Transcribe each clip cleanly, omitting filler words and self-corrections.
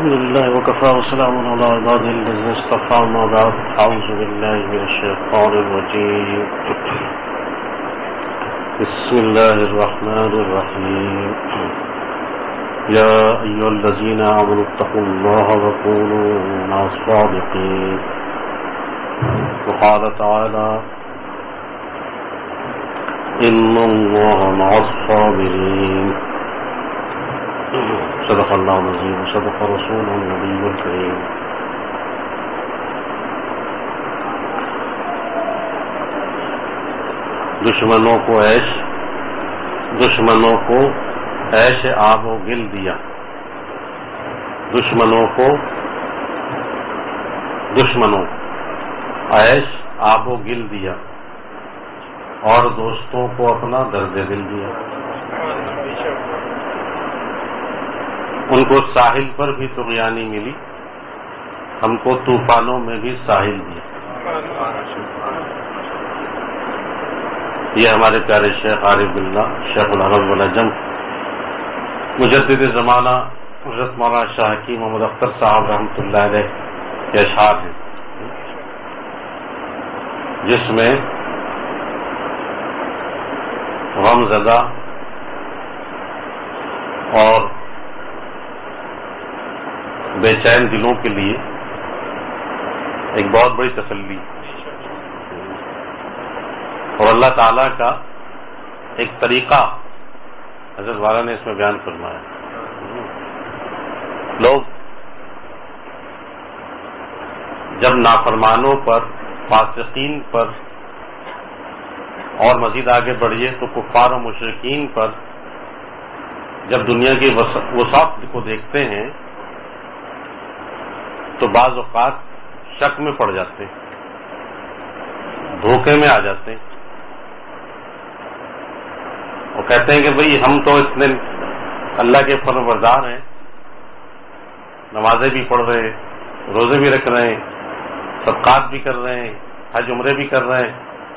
الحمد لله وكفى وسلام على عباده الذين اصطفى ما بعد أعوذ بالله من الشيطان الرجيم بسم الله الرحمن الرحيم يا أيها الذين آمنوا اتقوا الله وكونوا مع الصادقين وقال تعالى إن الله مع الصابرين صدق اللہ العظیم وصدق رسول النبی الکریم. دشمنوں کو عیش آب و گل دیا. دشمنوں عیش آب و گل دیا اور دوستوں کو اپنا درد دل دیا. ان کو ساحل پر بھی طغیانی ملی، ہم کو طوفانوں میں بھی ساحل دیا. یہ ہمارے پیارے شیخ عارف باللہ شیخ العرب والعجم مجدد زمانہ حضرت مولانا شاہ حکیم محمد اختر صاحب رحمۃ اللہ علیہ کے اشعار ہیں، جس میں غم زدہ اور بے چین دلوں کے لیے ایک بہت بڑی تسلی اور اللہ تعالی کا ایک طریقہ حضرت والا نے اس میں بیان فرمایا. لوگ جب نافرمانوں پر، فاسقین پر اور مزید آگے بڑھیے تو کفار و مشرکین پر جب دنیا کی وسعت کو دیکھتے ہیں تو بعض اوقات شک میں پڑ جاتے ہیں، دھوکے میں آ جاتے ہیں اور کہتے ہیں کہ بھئی ہم تو اتنے اللہ کے فرمانبردار ہیں، نمازیں بھی پڑھ رہے ہیں، روزے بھی رکھ رہے ہیں، صدقات بھی کر رہے ہیں، حج عمرے بھی کر رہے ہیں،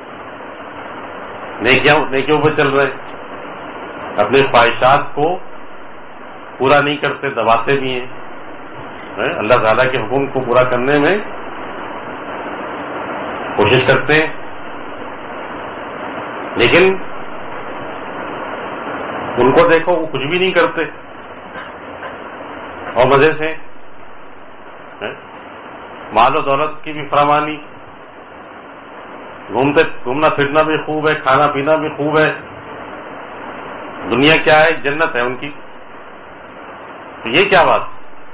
نیکیوں پہ چل رہے ہیں، اپنے خواہشات کو پورا نہیں کرتے، دباتے بھی ہیں، اللہ تعالیٰ کے حکم کو پورا کرنے میں کوشش کرتے ہیں، لیکن ان کو دیکھو وہ کچھ بھی نہیں کرتے اور مزے سے مال و دولت کی بھی فراوانی، گھومنا پھرنا بھی خوب ہے، کھانا پینا بھی خوب ہے، دنیا کیا ہے، جنت ہے ان کی. تو یہ کیا بات؟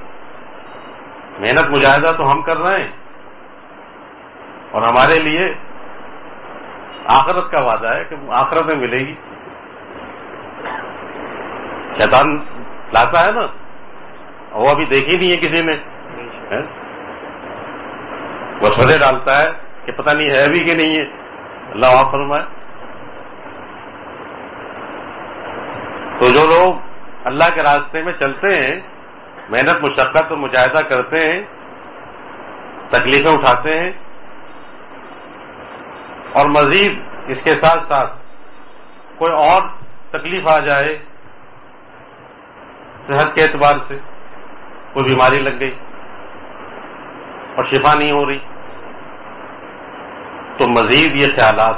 محنت مجاہدہ تو ہم کر رہے ہیں اور ہمارے لیے آخرت کا وعدہ ہے کہ آخرت میں ملے گی. شیطان لاتا ہے نا، وہ ابھی دیکھی نہیں ہے کسی نے، وسوسے ڈالتا ہے کہ پتہ نہیں ہے بھی کہ نہیں ہے. اللہ معاف فرمائے. تو جو لوگ اللہ کے راستے میں چلتے ہیں، محنت مشقت اور مجاہدہ کرتے ہیں، تکلیفیں اٹھاتے ہیں اور مزید اس کے ساتھ ساتھ کوئی اور تکلیف آ جائے، صحت کے اعتبار سے کوئی بیماری لگ گئی اور شفا نہیں ہو رہی، تو مزید یہ خیالات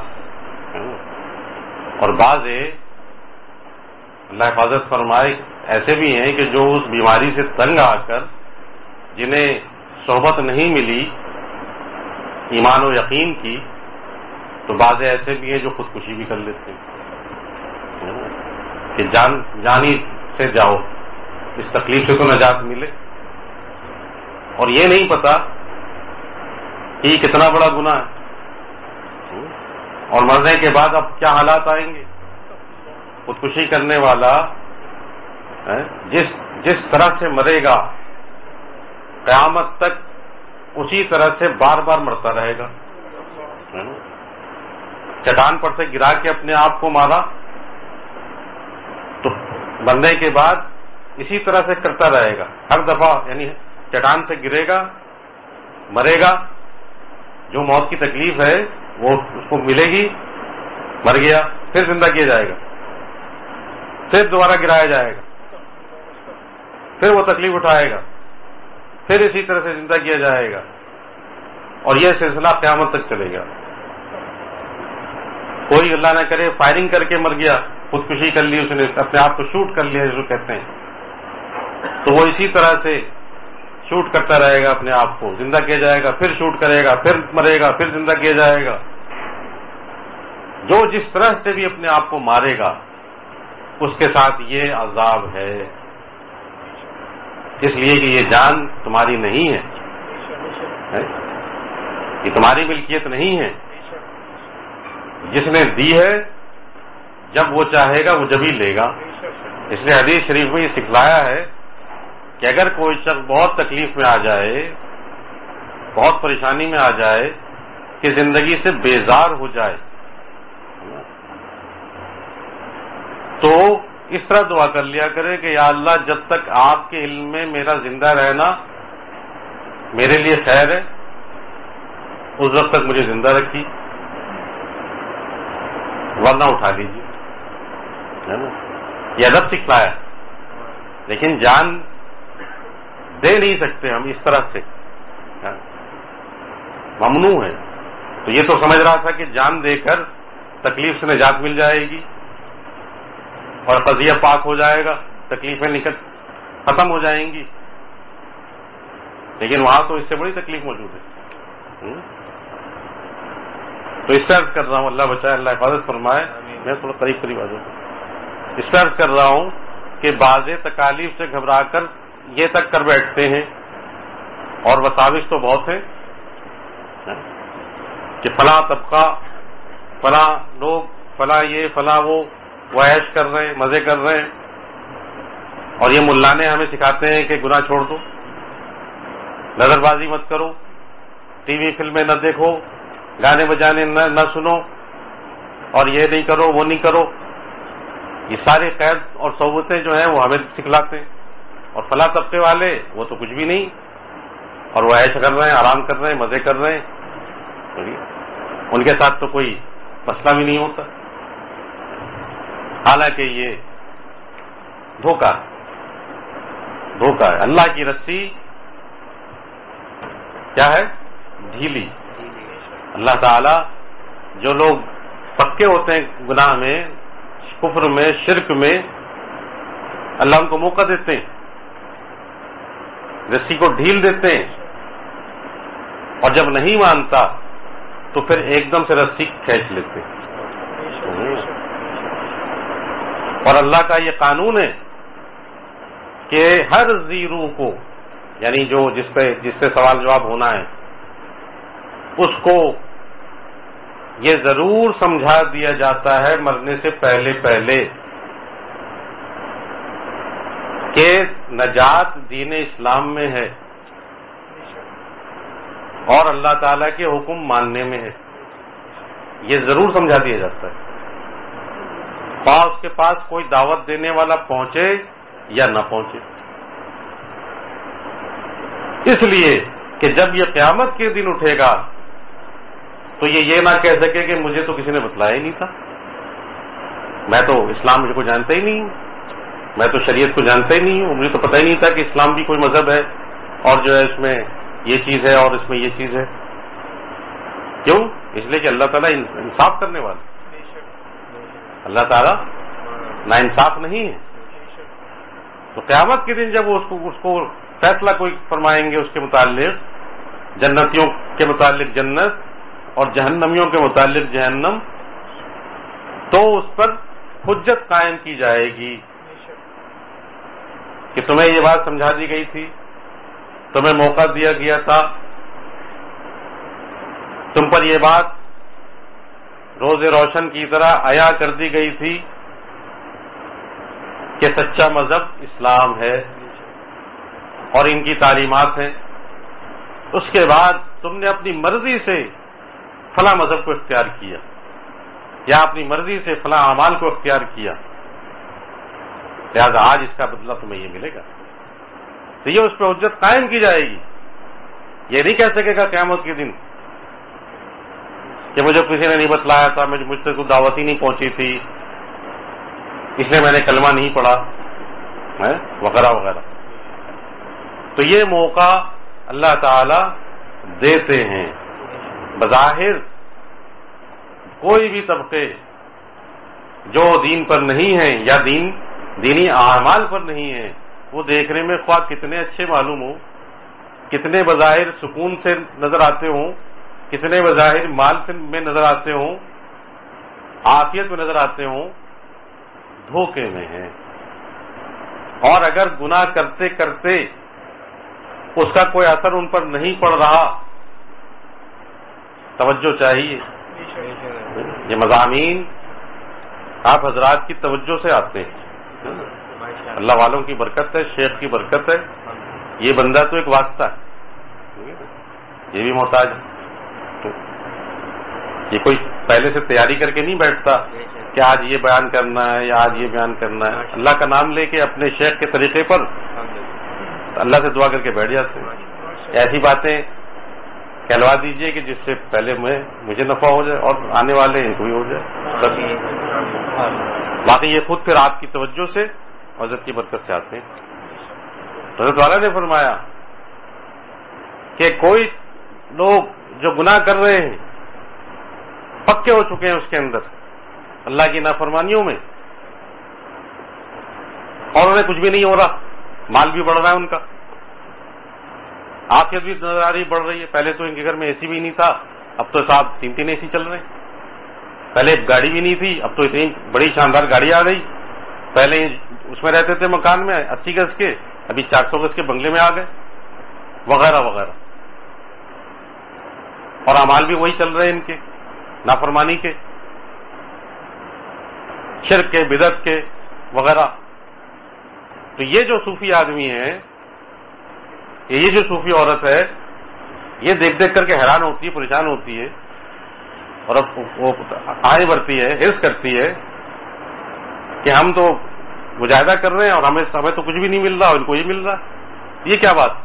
اور بعض اللہ حفاظت فرمائے ایسے بھی ہیں کہ جو اس بیماری سے تنگ آ کر جنہیں صحبت نہیں ملی ایمان و یقین کی، تو بعض ایسے بھی ہیں جو خودکشی بھی کر لیتے ہیں کہ جانی سے جاؤ، اس تکلیف سے تو نجات ملے. اور یہ نہیں پتا کہ یہ کتنا بڑا گناہ ہے اور مرنے کے بعد اب کیا حالات آئیں گے. خودکشی کرنے والا جس طرح سے مرے گا قیامت تک اسی طرح سے بار بار مرتا رہے گا. چٹان پر سے گرا کے اپنے آپ کو مارا تو مرنے کے بعد اسی طرح سے کرتا رہے گا ہر دفعہ، یعنی چٹان سے گرے گا، مرے گا، جو موت کی تکلیف ہے وہ اس کو ملے گی، مر گیا، پھر زندہ کیا جائے گا، پھر دوبارہ گرایا جائے گا، پھر وہ تکلیف اٹھائے گا، پھر اسی طرح سے زندہ کیا جائے گا، اور یہ سلسلہ قیامت تک چلے گا۔ کوئی اللہ نہ کرے فائرنگ کر کے مر گیا، خودکشی کر لی، اس نے اپنے آپ کو شوٹ کر لیا جس کو کہتے ہیں، تو وہ اسی طرح سے شوٹ کرتا رہے گا، اپنے آپ کو زندہ کیا جائے گا، پھر شوٹ کرے گا، پھر مرے گا، پھر زندہ کیا جائے گا۔ جو جس طرح سے بھی اپنے آپ کو مارے گا اس کے ساتھ یہ عذاب ہے، اس لیے کہ یہ جان تمہاری نہیں ہے، یہ تمہاری ملکیت نہیں ہے، جس نے دی ہے جب وہ چاہے گا وہ جبھی لے گا۔ اس لیے حدیث شریف میں یہ سکھلایا ہے کہ اگر کوئی شخص بہت تکلیف میں آ جائے، بہت پریشانی میں آ جائے، کہ زندگی سے بیزار ہو جائے، تو اس طرح دعا کر لیا کرے کہ یا اللہ جب تک آپ کے علم میں میرا زندہ رہنا میرے لیے خیر ہے، اس وقت تک مجھے زندہ رکھی، ورنہ اٹھا لیجیے، ہے نا؟ یہ ادب سکھلایا، لیکن جان دے نہیں سکتے ہم اس طرح سے، ممنوع ہے۔ تو یہ تو سمجھ رہا تھا کہ جان دے کر تکلیف سے نجات مل جائے گی اور قضیہ پاک ہو جائے گا، تکلیفیں ختم ہو جائیں گی، لیکن وہاں تو اس سے بڑی تکلیف موجود ہے۔ تو اس طرح کر رہا ہوں، اللہ بچائے، اللہ حفاظت فرمائے، میں تھوڑا قریب آ جاؤں، اس طرح کر رہا ہوں کہ بعض تکالیف سے گھبرا کر یہ تک کر بیٹھتے ہیں، اور وساوس تو بہت ہیں کہ فلاں طبقہ، فلاں لوگ، فلاں یہ فلاں وہ عیش کر رہے ہیں، مزے کر رہے ہیں، اور یہ ملانے ہمیں سکھاتے ہیں کہ گناہ چھوڑ دو، نظر بازی مت کرو، ٹی وی فلمیں نہ دیکھو، گانے بجانے نہ سنو، اور یہ نہیں کرو وہ نہیں کرو، یہ سارے قید اور صعوبتیں جو ہیں وہ ہمیں سکھلاتے ہیں، اور فلاں طبقے والے وہ تو کچھ بھی نہیں، اور وہ عیش کر رہے ہیں، آرام کر رہے ہیں، مزے کر رہے ہیں، ان کے ساتھ تو کوئی مسئلہ بھی نہیں ہوتا، حالانکہ یہ دھوکہ ہے۔ اللہ کی رسی کیا ہے؟ ڈھیلی۔ اللہ تعالی جو لوگ پکے ہوتے ہیں گناہ میں، کفر میں، شرک میں، اللہ ان کو موقع دیتے ہیں، رسی کو ڈھیل دیتے ہیں، اور جب نہیں مانتا تو پھر ایک دم سے رسی کھینچ لیتے ہیں۔ اور اللہ کا یہ قانون ہے کہ ہر ذی روح کو، یعنی جو جس سے سوال جواب ہونا ہے، اس کو یہ ضرور سمجھا دیا جاتا ہے مرنے سے پہلے کہ نجات دین اسلام میں ہے اور اللہ تعالی کے حکم ماننے میں ہے، یہ ضرور سمجھا دیا جاتا ہے، خواہ اس کے پاس کوئی دعوت دینے والا پہنچے یا نہ پہنچے۔ اس لیے کہ جب یہ قیامت کے دن اٹھے گا تو یہ نہ کہہ سکے کہ مجھے تو کسی نے بتلایا ہی نہیں تھا، میں تو اسلام کو جانتا ہی نہیں ہوں، میں تو شریعت کو جانتا ہی نہیں ہوں، مجھے تو پتہ ہی نہیں تھا کہ اسلام بھی کوئی مذہب ہے، اور جو ہے اس میں یہ چیز ہے اور اس میں یہ چیز ہے۔ کیوں؟ اس لیے کہ اللہ تعالیٰ انصاف کرنے والا، اللہ تعالیٰ نا انصاف نہیں ہے۔ تو قیامت کے دن جب وہ اس کو فیصلہ کوئی فرمائیں گے اس کے متعلق، جنتیوں کے متعلق جنت اور جہنمیوں کے متعلق جہنم، تو اس پر حجت قائم کی جائے گی کہ تمہیں یہ بات سمجھا دی گئی تھی، تمہیں موقع دیا گیا تھا، تم پر یہ بات روز روشن کی طرح عیا کر دی گئی تھی کہ سچا مذہب اسلام ہے اور ان کی تعلیمات ہیں، اس کے بعد تم نے اپنی مرضی سے فلاں مذہب کو اختیار کیا یا اپنی مرضی سے فلاں اعمال کو اختیار کیا، لہذا آج اس کا بدلہ تمہیں یہ ملے گا۔ تو یہ اس پہ حجت قائم کی جائے گی، یہ نہیں کہہ سکے گا قیامت کے دن کہ مجھے کسی نے نہیں بتلایا تھا، مجھ سے کوئی دعوت ہی نہیں پہنچی تھی، اس لیے میں نے کلمہ نہیں پڑھا وغیرہ وغیرہ۔ تو یہ موقع اللہ تعالی دیتے ہیں. بظاہر کوئی بھی طبقے جو دین پر نہیں ہیں یا دینی اعمال پر نہیں ہیں، وہ دیکھنے میں خواہ کتنے اچھے معلوم ہوں، کتنے بظاہر سکون سے نظر آتے ہوں، کتنے بظاہر مال میں نظر آتے ہوں، عافیت میں نظر آتے ہوں، دھوکے میں ہیں. اور اگر گناہ کرتے کرتے اس کا کوئی اثر ان پر نہیں پڑ رہا، توجہ چاہیے. یہ مضامین آپ حضرات کی توجہ سے آتے ہیں، اللہ والوں کی برکت ہے، شیخ کی برکت ہے. یہ بندہ تو ایک واسطہ ہے، یہ بھی محتاج ہے. یہ کوئی پہلے سے تیاری کر کے نہیں بیٹھتا کہ آج یہ بیان کرنا ہے یا آج یہ بیان کرنا ہے. اللہ کا نام لے کے اپنے شیخ کے طریقے پر اللہ سے دعا کر کے بیٹھ جاتے ہیں. ایسی باتیں کہلوا دیجئے کہ جس سے پہلے مجھے نفع ہو جائے اور آنے والے ان کو بھی ہو جائے. باقی یہ خود پھر آپ کی توجہ سے حضرت کی برکت سے آتے ہیں. حضرت والا نے فرمایا کہ کوئی لوگ جو گناہ کر رہے ہیں پکے ہو چکے ہیں اس کے اندر اللہ کی نافرمانیوں میں، اور انہیں کچھ بھی نہیں ہو رہا، مال بھی بڑھ رہا ہے ان کا، عافیت بھی نظر آ رہی بڑھ رہی ہے. پہلے تو ان کے گھر میں اے سی بھی نہیں تھا، اب تو صاحب 3 اے سی چل رہے ہیں. پہلے گاڑی بھی نہیں تھی، اب تو اتنی بڑی شاندار گاڑی آ گئی. پہلے اس میں رہتے تھے مکان میں 80 گز کے، ابھی 400 گز کے بنگلے میں آ گئے، وغیرہ وغیرہ. اور اعمال بھی وہی چل رہے ہیں ان کے نافرمانی کے، شرک کے، بدعت کے وغیرہ. تو یہ جو صوفی آدمی ہے، یہ جو صوفی عورت ہے، یہ دیکھ دیکھ کر کے حیران ہوتی ہے، پریشان ہوتی ہے، اور اب وہ آئیں بڑھتی ہے، حرص کرتی ہے کہ ہم تو مجاہدہ کر رہے ہیں اور ہمیں تو کچھ بھی نہیں مل رہا اور ان کو یہ مل رہا، یہ کیا بات.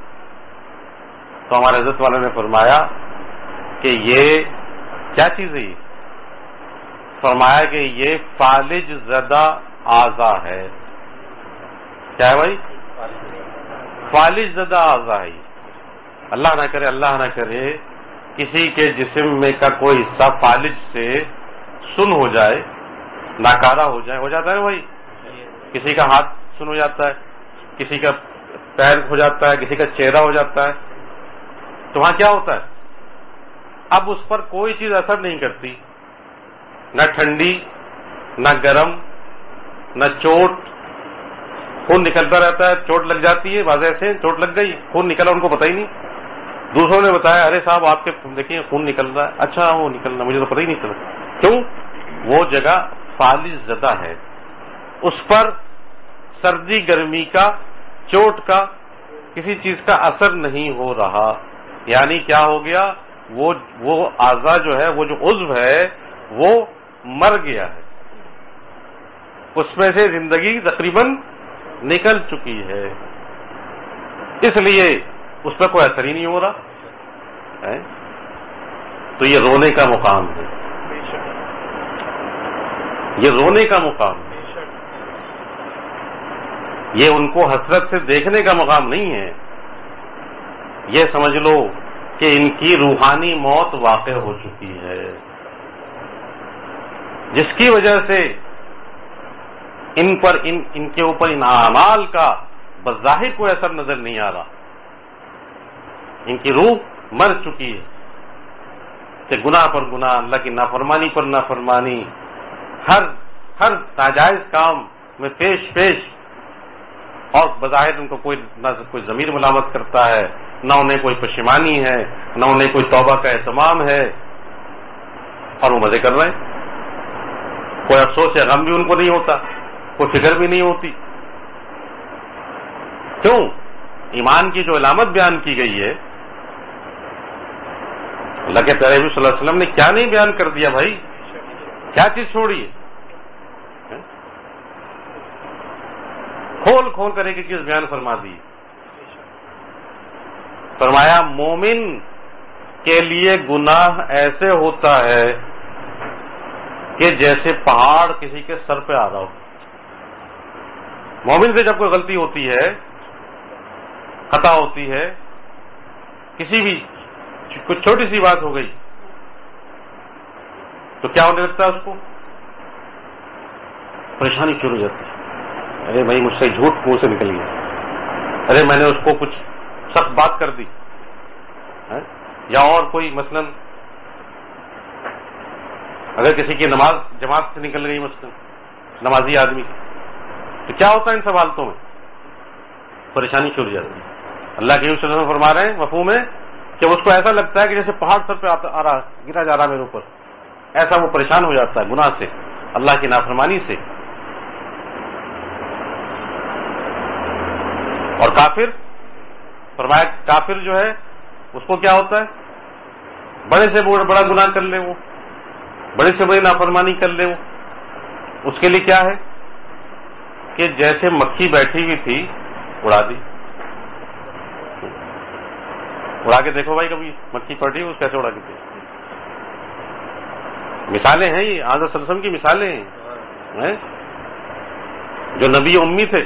تو ہمارے حضرت والے نے فرمایا کہ یہ کیا چیز ہے. یہ فرمایا کہ یہ فالج زدہ اعضا ہے. کیا ہے بھائی؟ فالج زدہ اعضا ہے. اللہ نہ کرے کسی کے جسم میں کا کوئی حصہ فالج سے سن ہو جائے، ناکارہ ہو جائے. ہو جاتا ہے بھائی، کسی کا ہاتھ سن ہو جاتا ہے، کسی کا پیر ہو جاتا ہے، کسی کا چہرہ ہو جاتا ہے. تو وہاں کیا ہوتا ہے؟ اب اس پر کوئی چیز اثر نہیں کرتی، نہ ٹھنڈی، نہ گرم، نہ چوٹ. خون نکلتا رہتا ہے، چوٹ لگ جاتی ہے، واضح سے چوٹ لگ گئی، خون نکلا، ان کو پتہ ہی نہیں. دوسروں نے بتایا ارے صاحب آپ کے دیکھیے خون نکل رہا ہے. اچھا وہ نکل رہا، مجھے تو پتہ ہی نہیں چلا. کیوں؟ وہ جگہ فالج زدہ ہے، اس پر سردی گرمی کا، چوٹ کا، کسی چیز کا اثر نہیں ہو رہا. یعنی کیا ہو گیا؟ وہ اعضا جو ہے، وہ جو عضو ہے وہ مر گیا ہے، اس میں سے زندگی تقریباً نکل چکی ہے، اس لیے اس پہ کوئی اثر ہی نہیں ہو رہا. تو یہ رونے کا مقام ہے، یہ رونے کا مقام ہے. یہ ان کو حسرت سے دیکھنے کا مقام نہیں ہے. یہ سمجھ لو کہ ان کی روحانی موت واقع ہو چکی ہے، جس کی وجہ سے ان کے اوپر ان اعمال کا بظاہر کوئی اثر نظر نہیں آ رہا. ان کی روح مر چکی ہے کہ گناہ پر گناہ، اللہ کی نافرمانی پر نافرمانی، ہر ناجائز کام میں پیش، اور بظاہر ان کو نہ کوئی ضمیر ملامت کرتا ہے، نہ انہیں کوئی پشیمانی ہے، نہ انہیں کوئی توبہ کا اہتمام ہے، اور وہ مزے کر رہے ہیں. کوئی افسوس یا غم بھی ان کو نہیں ہوتا، کوئی فکر بھی نہیں ہوتی. کیوں؟ ایمان کی جو علامت بیان کی گئی ہے، اللہ کے پیارے نبی صلی اللہ علیہ وسلم نے کیا نہیں بیان کر دیا بھائی، کیا چیز چھوڑی ہے؟ کھول کر ایک چیز بیان فرما دی. فرمایا مومن کے لیے گناہ ایسے ہوتا ہے کہ جیسے پہاڑ کسی کے سر پہ آ رہا ہو. مومن سے جب کوئی غلطی ہوتی ہے، خطا ہوتی ہے، کسی بھی کچھ چھوٹی سی بات ہو گئی تو کیا ہونے لگتا ہے؟ اس کو پریشانی شروع ہو جاتی ہے. ارے بھائی مجھ سے جھوٹ منہ سے نکل گیا، ارے میں نے اس کو کچھ سخت بات کر دی، یا اور کوئی مثلاً اگر کسی کی نماز جماعت سے نکل گئی مثلاً نمازی آدمی تو کیا ہوتا ہے ان سب حالتوں میں؟ پریشانی شروع ہو جاتی ہے. اللہ کے رسول صلی اللہ علیہ وسلم فرما رہے ہیں مفہوم ہے کہ اس کو ایسا لگتا ہے کہ جیسے پہاڑ سر پہ آ رہا گرا جا رہا میرے اوپر، ایسا وہ پریشان ہو جاتا ہے گناہ سے، اللہ کی نافرمانی سے. اور کافر فرمایا کافر جو ہے اس کو کیا ہوتا ہے؟ بڑے سے بڑا گناہ کر لے، وہ بڑی سے بڑی نافرمانی کر لے، وہ اس کے لیے کیا ہے کہ جیسے مکھی بیٹھی ہوئی تھی اڑا دی. اڑا کے دیکھو بھائی کبھی مکھی پڑی اس کیسے اڑا کے دیکھو. مثالیں ہیں یہ حضرت صلی اللہ علیہ وسلم کی مثالیں ہیں، جو نبی امی تھے،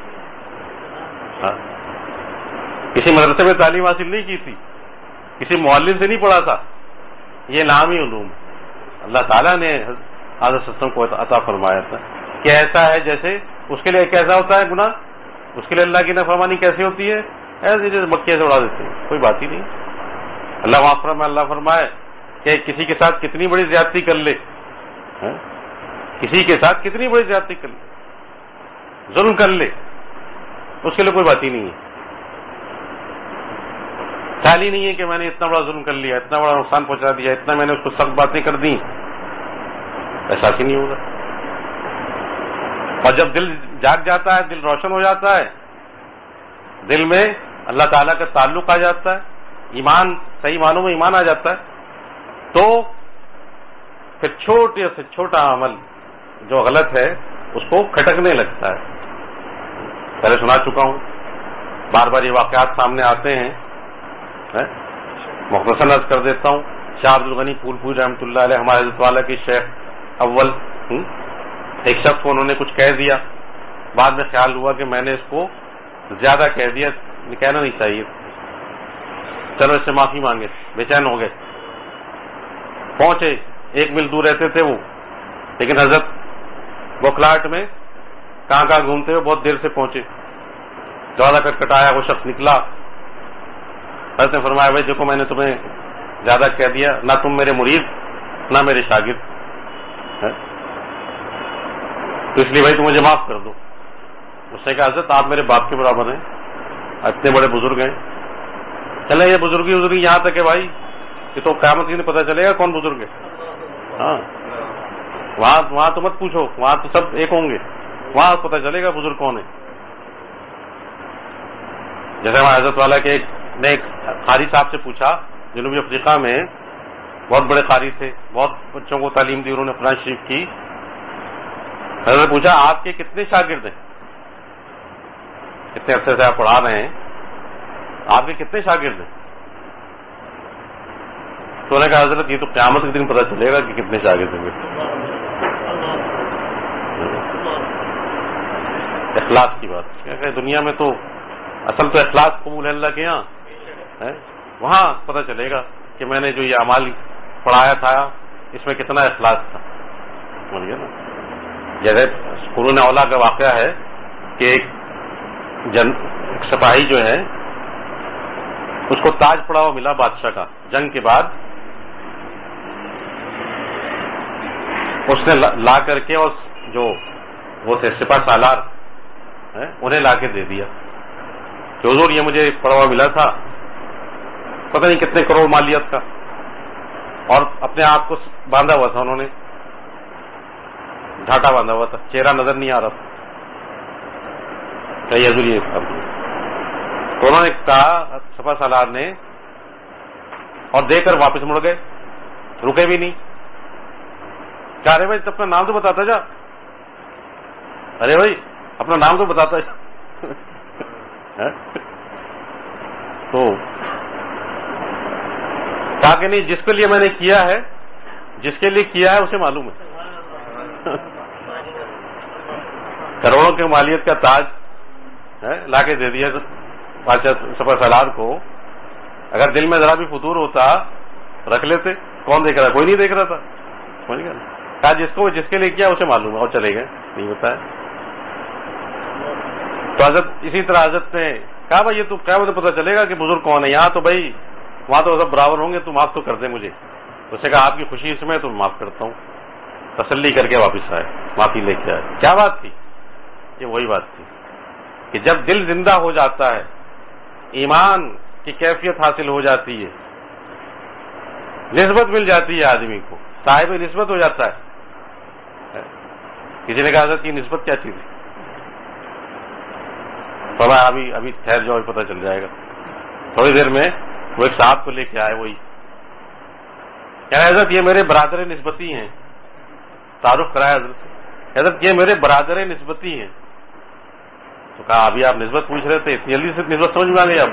کسی مدرسے میں تعلیم حاصل نہیں کی تھی، کسی معلم سے نہیں پڑھا تھا، یہ نامی علوم اللہ تعالیٰ نے حضرت صلی اللہ علیہ وسلم کو عطا فرمایا تھا کہ ایسا ہے جیسے اس کے لیے کیسا ہوتا ہے گناہ، اس کے لیے اللہ کی نافرمانی کیسی ہوتی ہے؟ ایسے جیسے مکھی سے اڑا دیتے ہیں، کوئی بات ہی نہیں. اللہ معاف فرمائے، اللہ فرمائے کہ کسی کے ساتھ کتنی بڑی زیادتی کر لے، کسی کے ساتھ کتنی بڑی زیادتی کر لے، ظلم کر لے، اس کے لیے کوئی بات ہی نہیں ہے. خیال ہی نہیں ہے کہ میں نے اتنا بڑا ظلم کر لیا، اتنا بڑا نقصان پہنچا دیا، اتنا میں نے اس کو سخت باتیں کر دی، احساس ہی نہیں ہوگا. اور جب دل جاگ جاتا ہے، دل روشن ہو جاتا ہے، دل میں اللہ تعالیٰ کا تعلق آ جاتا ہے، ایمان صحیح معنوں میں ایمان آ جاتا ہے، تو پھر چھوٹے سے چھوٹا عمل جو غلط ہے اس کو کھٹکنے لگتا ہے. پہلے سنا چکا ہوں، بار بار یہ واقعات سامنے آتے ہیں، مختصر عرض کر دیتا ہوں. شاہ عبد الغنی پھول پوری رحمۃ اللہ علیہ ہمارے حضرت والا کے شیخ اول، ایک شخص کو انہوں نے کچھ کہہ دیا، بعد میں خیال ہوا کہ میں نے اس کو زیادہ کہہ دیا، کہنا نہیں چاہیے، چلو اس سے معافی مانگے. بے چین ہو گئے، پہنچے، 1 میل دور رہتے تھے وہ، لیکن حضرت بوکھلاہٹ میں کہاں گھومتے ہوئے بہت دیر سے پہنچے. دروازہ کٹکھٹایا، وہ شخص نکلا. حضرت نے فرمایا بھائی دیکھو میں نے تمہیں زیادہ کہہ دیا، نہ تم میرے مرید نہ میرے شاگرد، تو اس لیے بھائی تم مجھے معاف کر دو. اس نے کہا حضرت آپ میرے باپ کے برابر ہیں، اتنے بڑے بزرگ ہیں. چلے یہ بزرگی یہاں تک ہے بھائی، یہ تو قیامت ہی نہیں پتہ چلے گا کون بزرگ ہے. ہاں وہاں تو مت پوچھو، وہاں تو سب ایک ہوں گے، وہاں پتہ چلے گا بزرگ کون ہے. جیسے ہمارے حضرت والا کے ایک قاری صاحب سے پوچھا، جنوبی افریقہ میں بہت بڑے قاری تھے، بہت بچوں کو تعلیم دی انہوں نے قرآن شریف کی. حضرت نے پوچھا آپ کے کتنے شاگرد ہیں، کتنے عرصے سے آپ پڑھا رہے ہیں، آپ کے کتنے شاگرد ہیں؟ تو انہوں نے کہا حضرت یہ تو قیامت کے دن پتہ چلے گا کہ کتنے شاگرد ہیں. اخلاص کی بات کہ دنیا میں تو اصل تو اخلاص قبول ہے اللہ کے یہاں، وہاں پتہ چلے گا کہ میں نے جو یہ اعمال پڑھایا تھا اس میں کتنا اخلاص تھا. سمجھ گئے نا؟ جیسے قرون اولیٰ کا واقعہ ہے کہ ایک سپاہی جو ہے اس کو تاج پڑا ہوا ملا بادشاہ کا. جنگ کے بعد اس نے لا کر کے اور جو وہ تھے سپاہ سالار انہیں لا کے دے دیا کہ حضور یہ مجھے پڑا ہوا ملا تھا، پتہ نہیں کتنے کروڑ مالیت کا، اور اپنے آپ کو باندھا ہوا تھا، انہوں نے گھاٹا باندھا ہوا تھا، چہرہ نظر نہیں آ رہا تھا. کہ حضور یہ تو انہوں نے کہا سپاہ سالار نے، اور دے کر واپس مڑ گئے، رکے بھی نہیں. کیا ارے بھائی اپنا نام تو بتاتا جا، ارے بھائی اپنا نام تو بتاتا جا. تو کہا کہ نہیں، جس کے لیے میں نے کیا ہے، جس کے لیے کیا ہے اسے معلوم ہے. کروڑوں کے مالیت کا تاج لا کے دے دیا بادشاہ سپاہ سالار کو، اگر دل میں ذرا بھی فطور ہوتا رکھ لیتے. کون دیکھ رہا؟ کوئی نہیں دیکھ رہا تھا. سمجھ گیا؟ کہا جس کے لیے کیا اسے معلوم ہے، اور چلے گئے، نہیں بتایا. تو حضرت اسی طرح حضرت نے کہا بھائی یہ تو کیا مجھے پتا چلے گا کہ بزرگ کون ہے؟ یہاں تو بھائی وہاں تو سب برابر ہوں گے، تو معاف تو کر دیں مجھے. اس نے کہا آپ کی خوشی اس میں تو معاف کرتا ہوں. تسلی کر کے واپس آئے، معافی لے کے آئے. کیا بات تھی؟ یہ وہی بات تھی کہ جب دل زندہ ہو جاتا ہے، ایمان کی کیفیت حاصل ہو جاتی ہے، نسبت مل جاتی ہے آدمی کو، صاحب نسبت ہو جاتا ہے. کسی نے کہا حضرت کی نسبت کیا چیز ہے؟ بابا ابھی ٹھہر جاؤ، پتہ چل جائے گا. تھوڑی دیر میں وہ ایک صاحب کو لے کے آئے، وہی کہہ رہے حضرت یہ میرے برادر نسبتی ہیں. تعارف کرایا حضرت سے، حضرت یہ میرے برادر نسبتی ہیں. تو کہا ابھی آپ نسبت پوچھ رہے تھے، اتنی جلدی سے نسبت سمجھ میں آ گئی آپ؟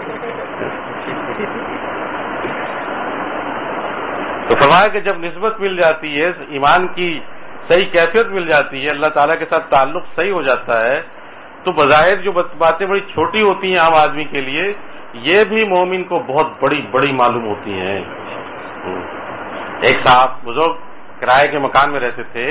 تو فرمایا کہ جب نسبت مل جاتی ہے، ایمان کی صحیح کیفیت مل جاتی ہے، اللہ تعالیٰ کے ساتھ تعلق صحیح ہو جاتا ہے، تو بظاہر جو باتیں بڑی چھوٹی ہوتی ہیں عام آدمی کے لیے، یہ بھی مومن کو بہت بڑی بڑی معلوم ہوتی ہیں. ایک صاحب بزرگ کرائے کے مکان میں رہتے تھے،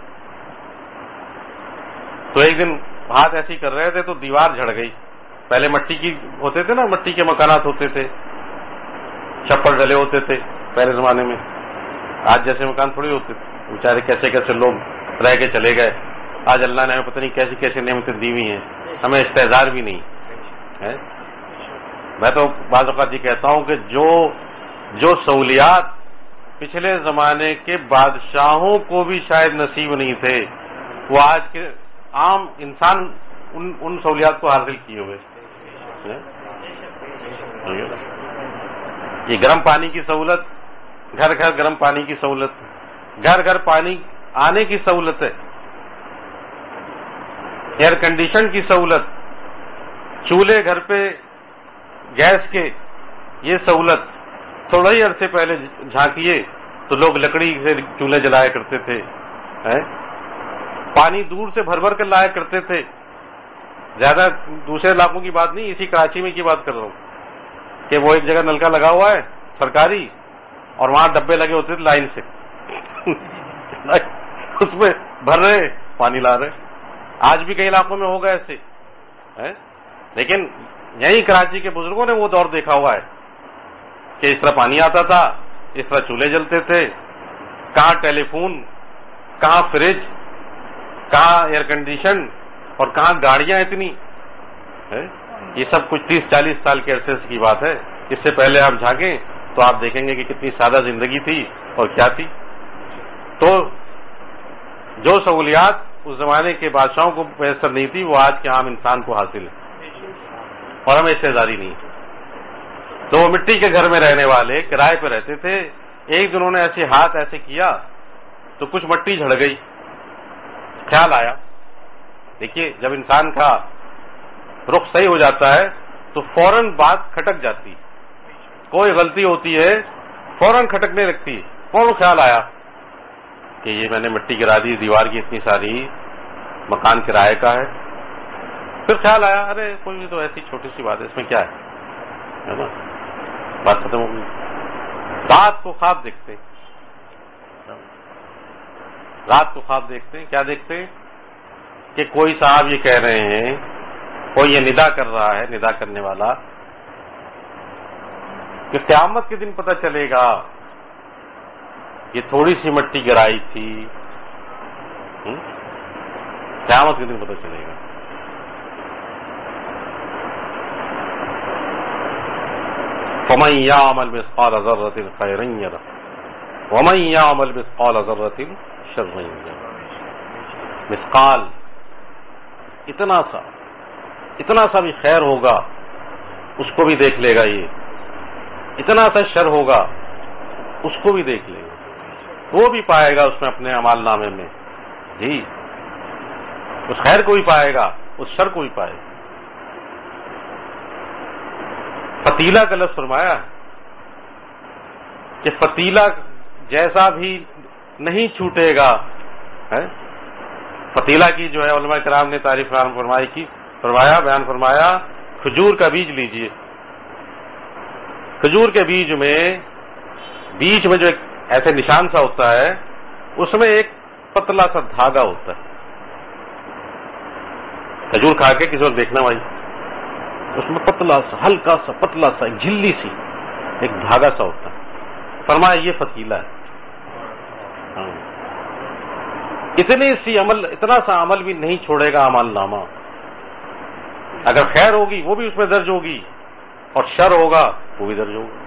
تو ایک دن ہاتھ ایسی کر رہے تھے تو دیوار جھڑ گئی. پہلے مٹی کی ہوتے تھے نا، مٹی کے مکانات ہوتے تھے، چھپر ڈلے ہوتے تھے پہلے زمانے میں. آج جیسے مکان تھوڑی ہوتے تھے. بیچارے کیسے کیسے لوگ رہ کے چلے گئے. آج اللہ نے ہمیں پتہ نہیں کیسی کیسی نعمتیں دی ہوئی ہیں، ہمیں استحضار بھی نہیں ہے. میں تو بعض اوقات یہ کہتا ہوں کہ جو سہولیات پچھلے زمانے کے بادشاہوں کو بھی شاید نصیب نہیں تھے، وہ آج کے عام انسان ان سہولیات کو حاصل کیے ہوئے. یہ گرم پانی کی سہولت، گھر گھر گرم پانی کی سہولت، گھر گھر پانی آنے کی سہولت ہے، ایئر کنڈیشن کی سہولت، چولہے گھر پہ گیس کے، یہ سہولت. تھوڑا ہی عرصے پہلے جھانکیے تو لوگ لکڑی سے چولہے جلایا کرتے تھے، پانی دور سے بھر بھر کر لایا کرتے تھے. زیادہ دوسرے علاقوں کی بات نہیں، اسی کراچی میں کی بات کر رہا ہوں کہ وہ ایک جگہ نلکا لگا ہوا ہے سرکاری، اور وہاں ڈبے لگے ہوتے تھے لائن سے اس میں بھر رہے پانی لا رہے. آج بھی کئی علاقوں میں ہوگا ایسے، لیکن یہی کراچی کے بزرگوں نے وہ دور دیکھا ہوا ہے کہ اس طرح پانی آتا تھا، اس طرح چولہے جلتے تھے. کہاں ٹیلی فون، کہاں فریج، کہاں ایئر کنڈیشن، اور کہاں گاڑیاں اتنی. یہ سب کچھ 30-40 سال کے عرصے کی بات ہے. اس سے پہلے آپ جھانکیں تو آپ دیکھیں گے کہ کتنی سادہ زندگی تھی اور کیا تھی. تو جو سہولیات اس زمانے کے بادشاہوں کو میسر نہیں تھی، وہ آج کے عام انسان کو حاصل ہے، اور ہمیں استحضاری نہیں. تو وہ مٹی کے گھر میں رہنے والے کرائے پہ رہتے تھے. ایک دن انہوں نے ایسے ہاتھ ایسے کیا تو کچھ مٹی جھڑ گئی. خیال آیا، دیکھیے جب انسان کا رخ صحیح ہو جاتا ہے تو فوراً بات کھٹک جاتی ہے. کوئی غلطی ہوتی ہے فوراً کھٹکنے لگتی ہے. فوراً خیال آیا کہ یہ میں نے مٹی گرا دی دیوار کی اتنی ساری، مکان کرائے کا ہے. پھر خیال آیا ارے کوئی تو ایسی چھوٹی سی بات ہے، اس میں کیا ہے نا، بات ختم ہو گئی. رات کو خواب دیکھتے ہیں، رات کو خواب دیکھتے ہیں. کیا دیکھتے ہیں کہ کوئی صاحب یہ کہہ رہے ہیں، کوئی یہ ندا کر رہا ہے، ندا کرنے والا، کہ قیامت کے دن پتہ چلے گا یہ تھوڑی سی مٹی گرائی تھی. قیامت کے دن پتہ چلے گا. فَمَن يَعْمَلْ مِثْقَالَ ذَرَّةٍ خَيْرًا يَرَهُ وَمَن يَعْمَلْ مِثْقَالَ ذَرَّةٍ شَرًّا يَرَهُ. مثقال، اتنا سا بھی خیر ہوگا اس کو بھی دیکھ لے گا، یہ اتنا سا شر ہوگا اس کو بھی دیکھ لے گا، وہ بھی پائے گا اس میں اپنے اعمال نامے میں. جی اس خیر کو بھی پائے گا، اس شر کو بھی پائے گا. فتیلہ کا لفظ فرمایا کہ فتیلہ جیسا بھی نہیں چھوٹے گا. فتیلہ کی جو ہے علماء کرام نے تعریف بیان فرمایا کھجور کا بیج لیجئے، کھجور کے بیج میں جو ایک ایسے نشان سا ہوتا ہے، اس میں ایک پتلا سا دھاگا ہوتا ہے. کھجور کھا کے کسی وقت دیکھنا بھائی، اس میں پتلا سا، ہلکا سا، پتلا سا، ایک جھلی سی، ایک دھاگا سا ہوتا ہے. فرمایا یہ فتیلہ ہے. اتنا سا عمل بھی نہیں چھوڑے گا اعمال نامہ. اگر خیر ہوگی وہ بھی اس میں درج ہوگی، اور شر ہوگا وہ بھی درج ہوگا.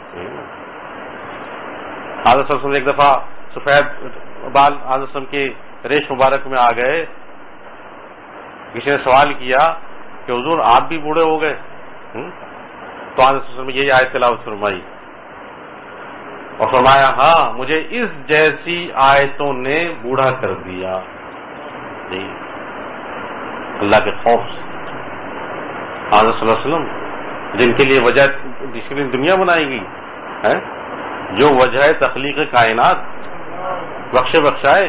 حضرت صلی اللہ علیہ وسلم ایک دفعہ سفید بال حضرت صلی اللہ علیہ وسلم کے ریش مبارک میں آ گئے. کسی نے سوال کیا کہ حضور آپ بھی بوڑھے ہو گئے؟ تو حضرت صلی اللہ علیہ وسلم یہی آیت تلاوت فرمائی اور فرمایا ہاں مجھے اس جیسی آیتوں نے بوڑھا کر دیا. جی اللہ کے خوف سے حضرت صلی اللہ علیہ وسلم جن کے لیے وجہ جس کے لیے دنیا بنائی گئی ہے، جو وجہ تخلیق کائنات، بخشائے،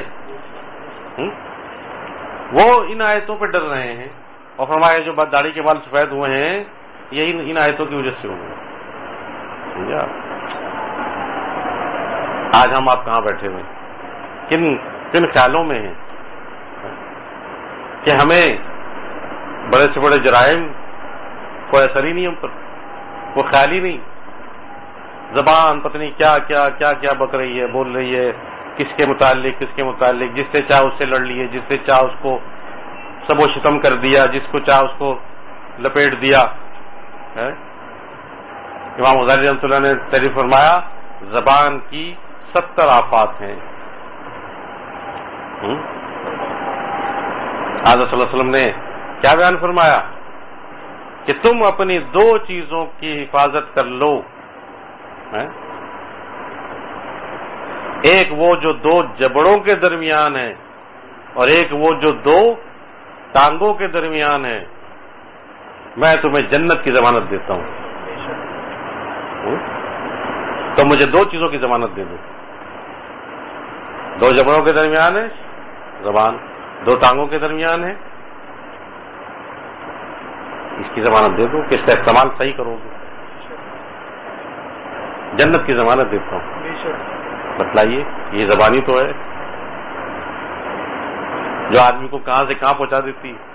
وہ ان آیتوں پہ ڈر رہے ہیں اور فرمایا جو داڑھی کے بال سفید ہوئے ہیں یہی ان آیتوں کی وجہ سے ہوئے. سمجھا؟ آج ہم آپ کہاں بیٹھے ہوئے، کن خیالوں میں ہیں کہ ہمیں بڑے سے بڑے جرائم کوئی اثر ہی نہیں ہم پر، وہ خیال ہی نہیں. زبان پتہ نہیں کیا کیا کیا کیا بک رہی ہے، بول رہی ہے، کس کے متعلق، جس سے چاہ اس سے لڑ لیے، جس سے چاہ اس کو سب و شتم کر دیا، جس کو چاہ اس کو لپیٹ دیا. امام غزالی رحمۃ اللہ نے تحریر فرمایا زبان کی 70 آفات ہیں. حضرت صلی اللہ علیہ وسلم نے کیا بیان فرمایا کہ تم اپنی 2 چیزوں کی حفاظت کر لو. ایک وہ جو 2 جبڑوں کے درمیان ہے اور ایک وہ جو 2 ٹانگوں کے درمیان ہے. میں تمہیں جنت کی ضمانت دیتا ہوں. تو مجھے 2 چیزوں کی ضمانت دے دو. 2 جبڑوں کے درمیان ہے زبان، 2 ٹانگوں کے درمیان ہے، اس کی ضمانت دے دو کہ اس کا استعمال صحیح کرو گے. جنت کی ضمانت دیتا ہوں. بتلائیے یہ زبانی تو ہے جو آدمی کو کہاں سے کہاں پہنچا دیتی ہے.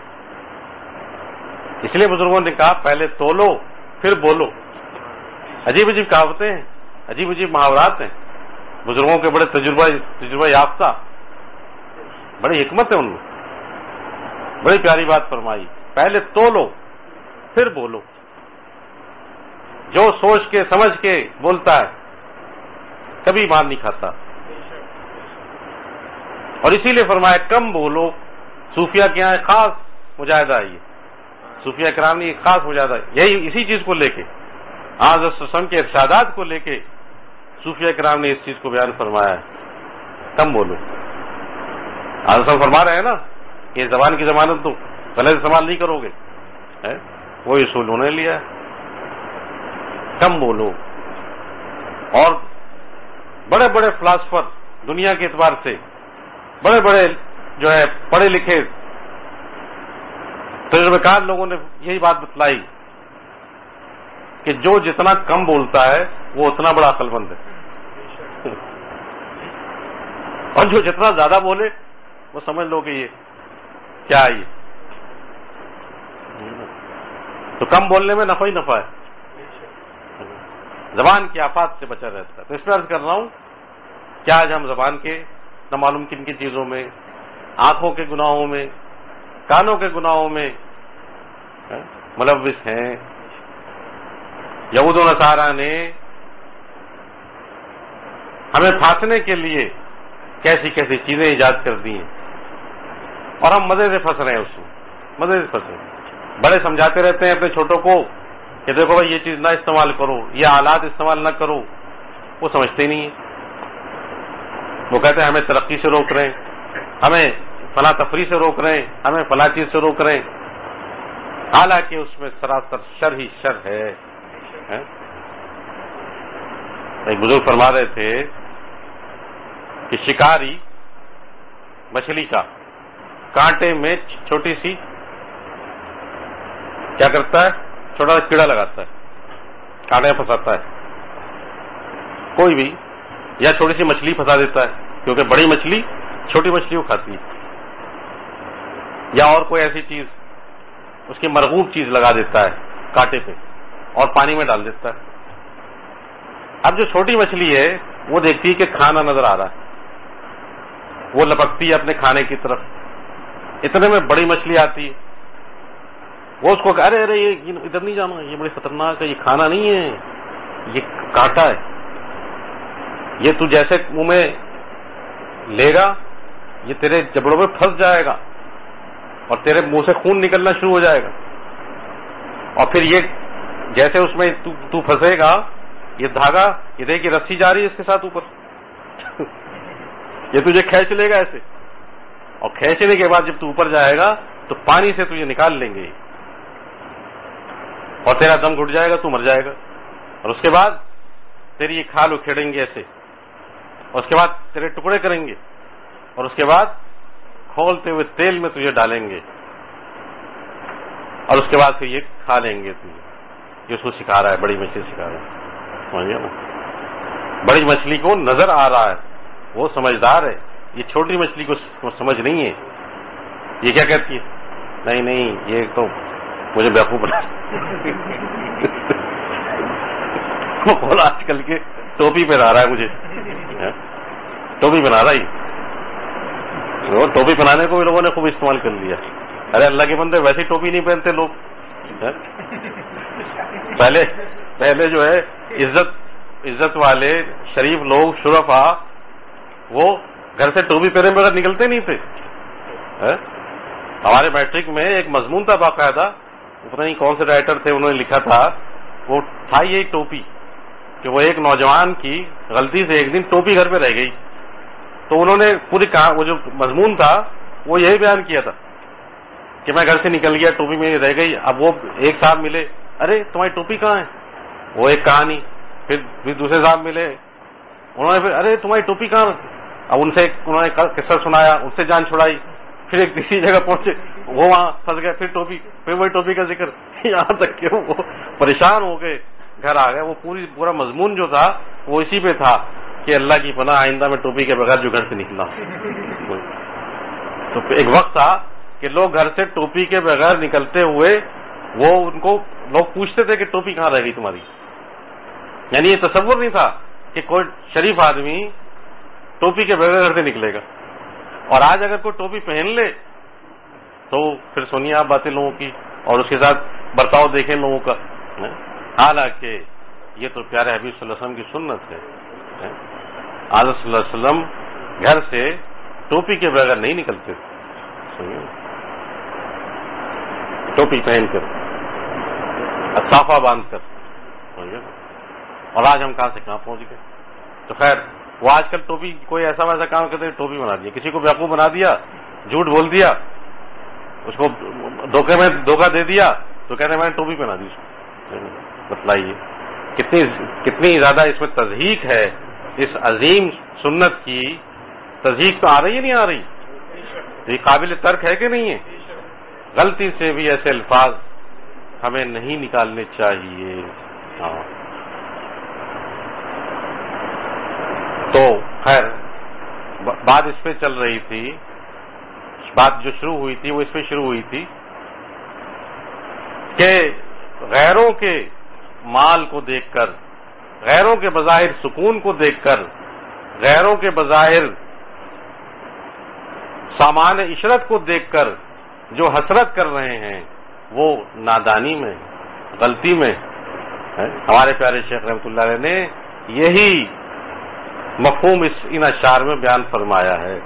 اس لیے بزرگوں نے کہا پہلے تولو پھر بولو. عجیب عجیب کہاوتیں ہیں، عجیب عجیب محاورات ہیں. بزرگوں کے بڑے تجربہ یافتہ، بڑی حکمت ہے ان میں. بڑی پیاری بات فرمائی، پہلے تولو پھر بولو. جو سوچ کے سمجھ کے بولتا ہے کبھی مار نہیں کھاتا. اور اسی لیے فرمایا کم بولو. صوفیہ کے یہاں خاص مجاہدہ ہے، یہ صوفیہ کرام نے ایک خاص مجاہدہ یہی اسی چیز کو لے کے، حضرت صلی اللہ علیہ وسلم کے ارشادات کو لے کے صوفیہ کرام نے اس چیز کو بیان فرمایا ہے. کم بولو. حضرت صاحب فرما رہے ہیں نا کہ زبان کی ضمانت دو، غلط استعمال نہیں کرو گے، وہ اصول انہوں نے لیا ہے. کم بولو. اور بڑے بڑے فلاسفر دنیا کے اعتبار سے، بڑے بڑے جو ہے پڑھے لکھے تجربہ کار لوگوں نے یہی بات بتلائی کہ جو جتنا کم بولتا ہے وہ اتنا بڑا عقل مند ہے، اور جو جتنا زیادہ بولے وہ سمجھ لو کہ یہ کیا ہے. یہ تو کم بولنے میں نفع ہی نفع ہے، زبان کی آفات سے بچا رہتا ہے. تو اس میں عرض کر رہا ہوں کہ آج ہم زبان کے نہ معلوم کن کن چیزوں میں، آنکھوں کے گناہوں میں، کانوں کے گناہوں میں ملوث ہیں. یہود و نصارہ نے ہمیں پھانسنے کے لیے کیسی کیسی چیزیں ایجاد کر دی ہیں اور ہم مزے سے پھنس رہے ہیں. اس میں مزے سے پھنس رہے ہیں. بڑے سمجھاتے رہتے ہیں اپنے چھوٹوں کو کہ دیکھو بھائی یہ چیز نہ استعمال کرو، یہ آلات استعمال نہ کرو. وہ سمجھتے ہی نہیں ہیں. وہ کہتے ہیں ہمیں ترقی سے روک رہے ہیں، ہمیں فلاں تفریح سے روک رہے ہیں، ہمیں فلاں چیز سے روک رہے ہیں، حالانکہ اس میں سراسر شر ہی شر ہے. ایک بزرگ فرما رہے تھے کہ شکاری مچھلی کا کانٹے میں چھوٹی سی کیا کرتا ہے، چھوٹا سا کیڑا لگاتا ہے، کانٹے میں پھنساتا ہے. کوئی بھی، یا چھوٹی سی مچھلی پھنسا دیتا ہے کیونکہ بڑی مچھلی چھوٹی مچھلی کو کھاتی ہے، یا اور کوئی ایسی چیز اس کی مرغوب چیز لگا دیتا ہے کانٹے پہ اور پانی میں ڈال دیتا ہے۔ اب جو چھوٹی مچھلی ہے وہ دیکھتی ہے کہ کھانا نظر آ رہا ہے، وہ لپکتی ہے اپنے کھانے کی طرف، اتنے میں بڑی مچھلی آتی ہے، وہ اس کو کہ ارے یہ ادھر نہیں جانا، یہ بڑی خطرناک ہے، یہ کھانا نہیں ہے، یہ کانٹا ہے، یہ تو جیسے منہ میں لے گا یہ تیرے جبڑوں میں پھنس جائے گا اور تیرے منہ سے خون نکلنا شروع ہو جائے گا، اور پھر یہ جیسے اس میں تو پھنسے گا، یہ دھاگا، یہ دیکھ یہ رسی جا رہی ہے اس کے ساتھ اوپر، یہ تجھے کھینچ لے گا ایسے، اور کھینچنے کے بعد جب تو اوپر جائے گا تو پانی سے تجھے نکال لیں گے اور تیرا دم گھٹ جائے گا، تو مر جائے گا، اور اس کے بعد تیری یہ کھال اکھیڑیں گے ایسے، اور اس کے بعد تیرے ٹکڑے کریں گے، اور اس کے بعد کھولتے ہوئے تیل میں تجھے ڈالیں گے، اور اس کے بعد پھر یہ کھا لیں گے تجھے۔ یہ اس کو سکھا رہا ہے، بڑی مچھلی سکھا رہا ہے، سمجھ گیا نا؟ بڑی مچھلی کو نظر آ رہا ہے، وہ سمجھدار ہے، یہ چھوٹی مچھلی کو سمجھ نہیں ہے۔ یہ کیا کہتی ہے؟ نہیں نہیں، یہ تو مجھے بیوقوف بنا وہ بولا آج کل کے ٹوپی پہنا رہا ہے مجھے، ٹوپی پہنا رہا ہی، وہ ٹوپی پہنانے کو بھی لوگوں نے خوب استعمال کر لیا۔ ارے اللہ کے بندے ویسی ٹوپی نہیں پہنتے لوگ، پہلے جو ہے عزت والے شریف لوگ شرفا، وہ گھر سے ٹوپی پہنے بغیر نکلتے نہیں تھے۔ ہمارے میٹرک میں ایک مضمون تھا باقاعدہ، پتہ نہیں کون سے رائٹر تھے، انہوں نے لکھا تھا، وہ تھا یہی ٹوپی، کہ وہ ایک نوجوان کی غلطی سے ایک دن ٹوپی گھر پہ رہ گئی، تو انہوں نے پوری وہ جو مضمون تھا وہ یہی بیان کیا تھا کہ میں گھر سے نکل گیا، ٹوپی میں رہ گئی۔ اب وہ ایک صاحب ملے، ارے تمہاری ٹوپی کہاں ہے؟ وہ ایک کہانی، پھر دوسرے صاحب ملے، انہوں نے پھر ارے تمہاری ٹوپی کہاں ہے؟ اب انہوں نے قصہ سنایا، ان سے جان چھڑائی، پھر ایک تیسری جگہ پہنچے، وہ وہاں پھنس گئے، پھر وہی ٹوپی کا ذکر، یہاں تک کہ وہ پریشان ہو گئے، گھر آ گئے۔ وہ پورا مضمون جو تھا وہ اسی پہ تھا کہ اللہ کی پناہ آئندہ میں ٹوپی کے بغیر جو گھر سے نکلا۔ تو ایک وقت تھا کہ لوگ گھر سے ٹوپی کے بغیر نکلتے ہوئے، وہ ان کو لوگ پوچھتے تھے کہ ٹوپی کہاں رہ گئی تمہاری، یعنی یہ تصور نہیں تھا کہ کوئی شریف آدمی ٹوپی کے بغیر گھر سے نکلے گا۔ اور آج اگر کوئی ٹوپی پہن لے تو پھر سنیے آپ باتیں لوگوں کی، اور اس کے ساتھ برتاؤ دیکھیں لوگوں کا، حالانکہ یہ تو پیارے حبیب صلی اللہ علیہ وسلم کی سنت ہے۔ آج صلی اللہ علیہ وسلم گھر سے ٹوپی کے بغیر نہیں نکلتے، ٹوپی پہن کر، صافہ باندھ کر، اور آج ہم کہاں سے کہاں پہنچ گئے۔ تو خیر، وہ آج کل ٹوپی کوئی ایسا ویسا کام کرتے ہیں، ٹوپی بنا دیا، کسی کو بیوقوف بنا دیا، جھوٹ بول دیا، اس کو دھوکہ دے دیا، تو کہتے ہیں میں نے ٹوپی پہنا دی اس کو۔ بتلائیے کتنی زیادہ اس میں تضحیق ہے، اس عظیم سنت کی تضحیق تو آ رہی ہے نہیں آ رہی؟ یہ قابل ترک ہے کہ نہیں ہے؟ غلطی سے بھی ایسے الفاظ ہمیں نہیں نکالنے چاہیے۔ ہاں، تو خیر بات اس پہ چل رہی تھی، بات جو شروع ہوئی تھی وہ اس پہ شروع ہوئی تھی کہ غیروں کے مال کو دیکھ کر، غیروں کے بظاہر سکون کو دیکھ کر، غیروں کے بظاہر سامان عشرت کو دیکھ کر جو حسرت کر رہے ہیں وہ نادانی میں، غلطی میں ہے۔ ہمارے پیارے شیخ رحمۃ اللہ علیہ نے یہی مفہوم ان اشعار میں بیان فرمایا ہے۔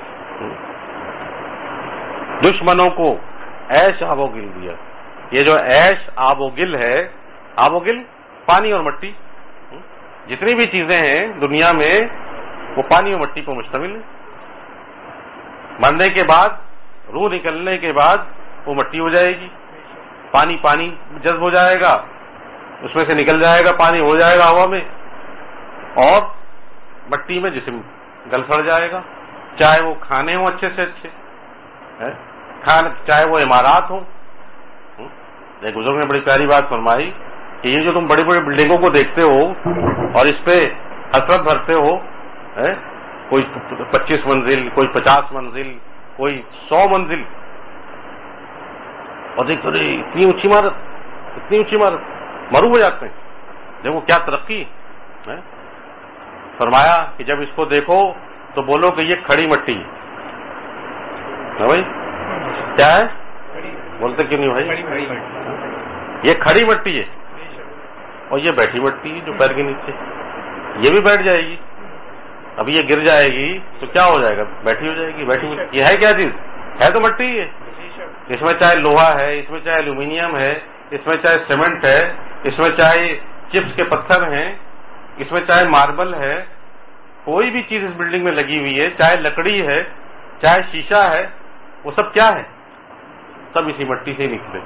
دشمنوں کو عیش آب و گل دیا۔ یہ جو عیش آب و گل ہے، آب و گل پانی اور مٹی، جتنی بھی چیزیں ہیں دنیا میں وہ پانی اور مٹی پر مشتمل ہے۔ مرنے کے بعد، روح نکلنے کے بعد وہ مٹی ہو جائے گی، پانی جذب ہو جائے گا، اس میں سے نکل جائے گا، پانی ہو جائے گا ہوا میں، اور مٹی میں جسم گل سڑ جائے گا، چاہے وہ کھانے ہوں اچھے سے اچھے، چاہے وہ عمارات ہوں۔ ایک بزرگ نے بڑی پیاری بات فرمائی کہ یہ جو تم بڑی بڑی بلڈنگوں کو دیکھتے ہو اور اس پہ حسرت بھرتے ہو، کوئی 25 منزل، کوئی 50 منزل، کوئی 100 منزل، اور دیکھتے رہے اتنی اونچی عمارت، اتنی اونچی عمارت، مرو ہو جاتے ہیں. دیکھو کیا ترقی ہے. فرمایا کہ جب اس کو دیکھو تو بولو کہ یہ کھڑی مٹی ہے بھائی. کیا ہے؟ بولتے کیوں نہیں بھائی؟ یہ کھڑی مٹی ہے اور یہ بیٹھی مٹی ہے جو پیر کے نیچے. یہ بھی بیٹھ جائے گی، اب یہ گر جائے گی تو کیا ہو جائے گا؟ بیٹھی ہو جائے گی. بیٹھی یہ ہے کیا چیز؟ ہے تو مٹی ہے. اس میں چاہے لوہا ہے، اس میں چاہے الومینیم ہے، اس میں چاہے سیمنٹ ہے، اس میں چاہے چپس کے پتھر ہیں، اس میں چاہے ماربل ہے، کوئی بھی چیز اس بلڈنگ میں لگی ہوئی ہے، چاہے لکڑی ہے، چاہے شیشہ ہے، وہ سب کیا ہے؟ سب اسی مٹی سے نکلے.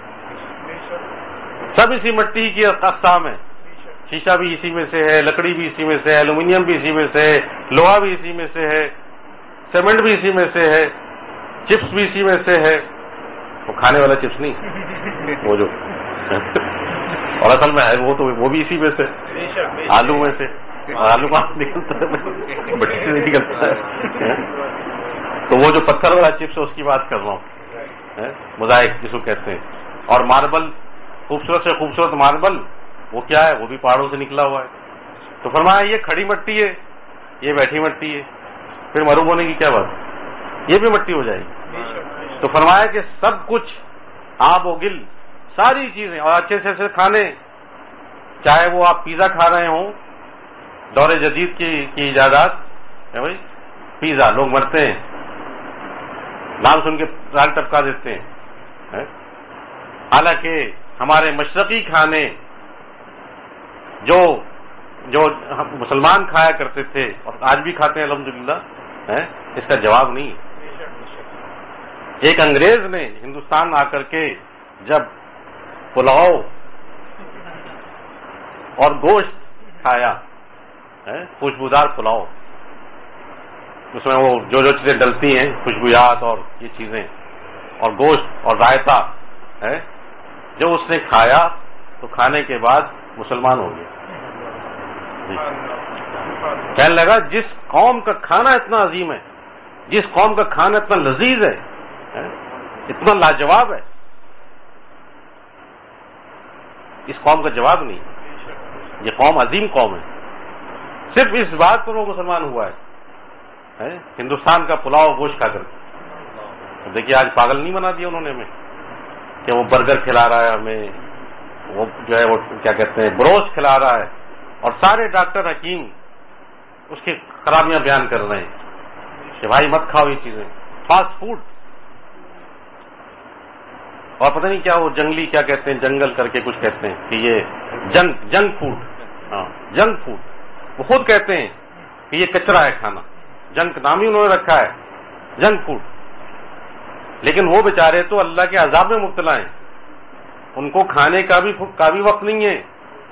سب اسی مٹی کی اقسام ہے. شیشہ بھی اسی میں سے ہے، لکڑی بھی اسی میں سے ہے، الومینیم بھی اسی میں سے ہے، لوہا بھی اسی میں سے ہے، سیمنٹ بھی اسی میں سے ہے، چپس بھی اسی میں سے ہے. وہ کھانے والا چپس نہیں، وہ جو اور اصل میں ہے وہ بھی اسی میں سے، آلو میں سے. آلو کہاں نکلتا ہے؟ مٹی سے نہیں نکلتا ہے. تو وہ جو پتھر والا چپس ہے اس کی بات کر رہا ہوں، موزائک جس کو کہتے ہیں. اور ماربل، خوبصورت سے خوبصورت ماربل، وہ کیا ہے؟ وہ بھی پہاڑوں سے نکلا ہوا ہے. تو فرمایا یہ کھڑی مٹی ہے، یہ بیٹھی مٹی ہے، پھر مرو ہونے کی کیا بات؟ یہ بھی مٹی ہو جائے گی. تو فرمایا کہ سب کچھ آب و گل، ساری چیزیں، اور اچھے سے کھانے، چاہے وہ آپ پیزا کھا رہے ہوں، دور جدید کی ایجادات ہے بھائی. پیزا، لوگ مرتے ہیں نام سن کے رال ٹپکا دیتے ہیں. حالانکہ ہمارے مشرقی کھانے جو مسلمان کھایا کرتے تھے اور آج بھی کھاتے ہیں الحمدللہ، اس کا جواب نہیں. ایک انگریز نے ہندوستان آ کر کے جب پلاؤ اور گوشت کھایا، خوشبودار پلاؤ، اس میں وہ جو چیزیں ڈلتی ہیں، خوشبویات اور یہ چیزیں، اور گوشت اور رائتا ہے، جب اس نے کھایا تو کھانے کے بعد مسلمان ہو گیا. کہنے لگا جس قوم کا کھانا اتنا عظیم ہے، جس قوم کا کھانا اتنا لذیذ ہے، اتنا لاجواب ہے، اس قوم کا جواب نہیں. یہ قوم عظیم قوم ہے. صرف اس بات پر وہ مسلمان ہوا ہے، ہندوستان کا پلاؤ گوشت کھا کر. تو دیکھیے آج پاگل نہیں بنا دیا انہوں نے ہمیں کہ وہ برگر کھلا رہا ہے ہمیں، وہ جو ہے وہ کیا کہتے ہیں بروس کھلا رہا ہے، اور سارے ڈاکٹر حکیم اس کی خرابیاں بیان کر رہے ہیں کہ بھائی مت کھاؤ یہ چیزیں. فاسٹ فوڈ، اور پتہ نہیں کیا وہ جنگلی کیا کہتے ہیں، جنگل کر کے کچھ کہتے ہیں کہ یہ جنک فوڈ. ہاں جنک فوڈ. وہ خود کہتے ہیں کہ یہ کچرا ہے کھانا، جنک نام ہی انہوں نے رکھا ہے، جنک فوڈ. لیکن وہ بیچارے تو اللہ کے عذاب میں مبتلا ہیں، ان کو کھانے کا بھی وقت نہیں ہے.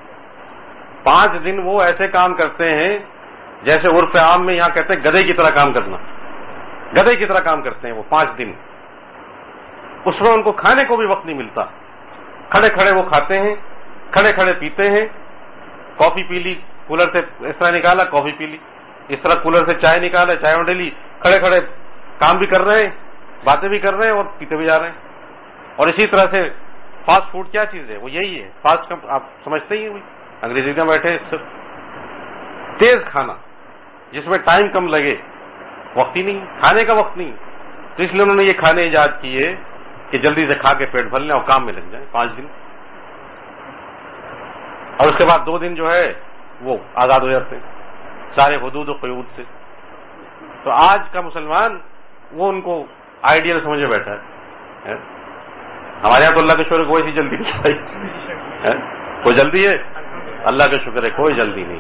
5 دن وہ ایسے کام کرتے ہیں جیسے عرف عام میں یہاں کہتے ہیں گدھے کی طرح کام کرنا. گدھے کی طرح کام کرتے ہیں وہ 5 دن. اس میں ان کو کھانے کو بھی وقت نہیں ملتا. کھڑے کھڑے وہ کھاتے ہیں، کھڑے کھڑے پیتے ہیں. کافی پی لی، کولر سے اس طرح نکالا، کافی پی لی، اس طرح کولر سے چائے نکالا، چائے اونڈے لی. کھڑے کھڑے کام بھی کر رہے ہیں، باتیں بھی کر رہے ہیں اور پیتے بھی جا رہے ہیں. اور اسی طرح سے فاسٹ فوڈ کیا چیز ہے؟ وہ یہی ہے فاسٹ. آپ سمجھتے ہی ہوئی انگریزی میں بیٹھے، تیز کھانا جس میں ٹائم کم لگے، وقت ہی نہیں، کھانے کا وقت نہیں. تو اس لیے انہوں نے یہ کھانے ایجاد کیے کہ جلدی سے کھا کے پیٹ بھر لیں اور کام میں لگ جائیں 5 دن، اور اس کے بعد 2 دن جو ہے وہ آزاد ہو جاتے ہیں سارے حدود و قیود سے. تو آج کا مسلمان وہ ان کو آئیڈیل سمجھے بیٹھا ہے. ہمارے یہاں تو اللہ کا شکر ہے کوئی سی جلدی نہیں بھائی. کوئی جلدی ہے؟ اللہ کا شکر ہے کوئی جلدی نہیں.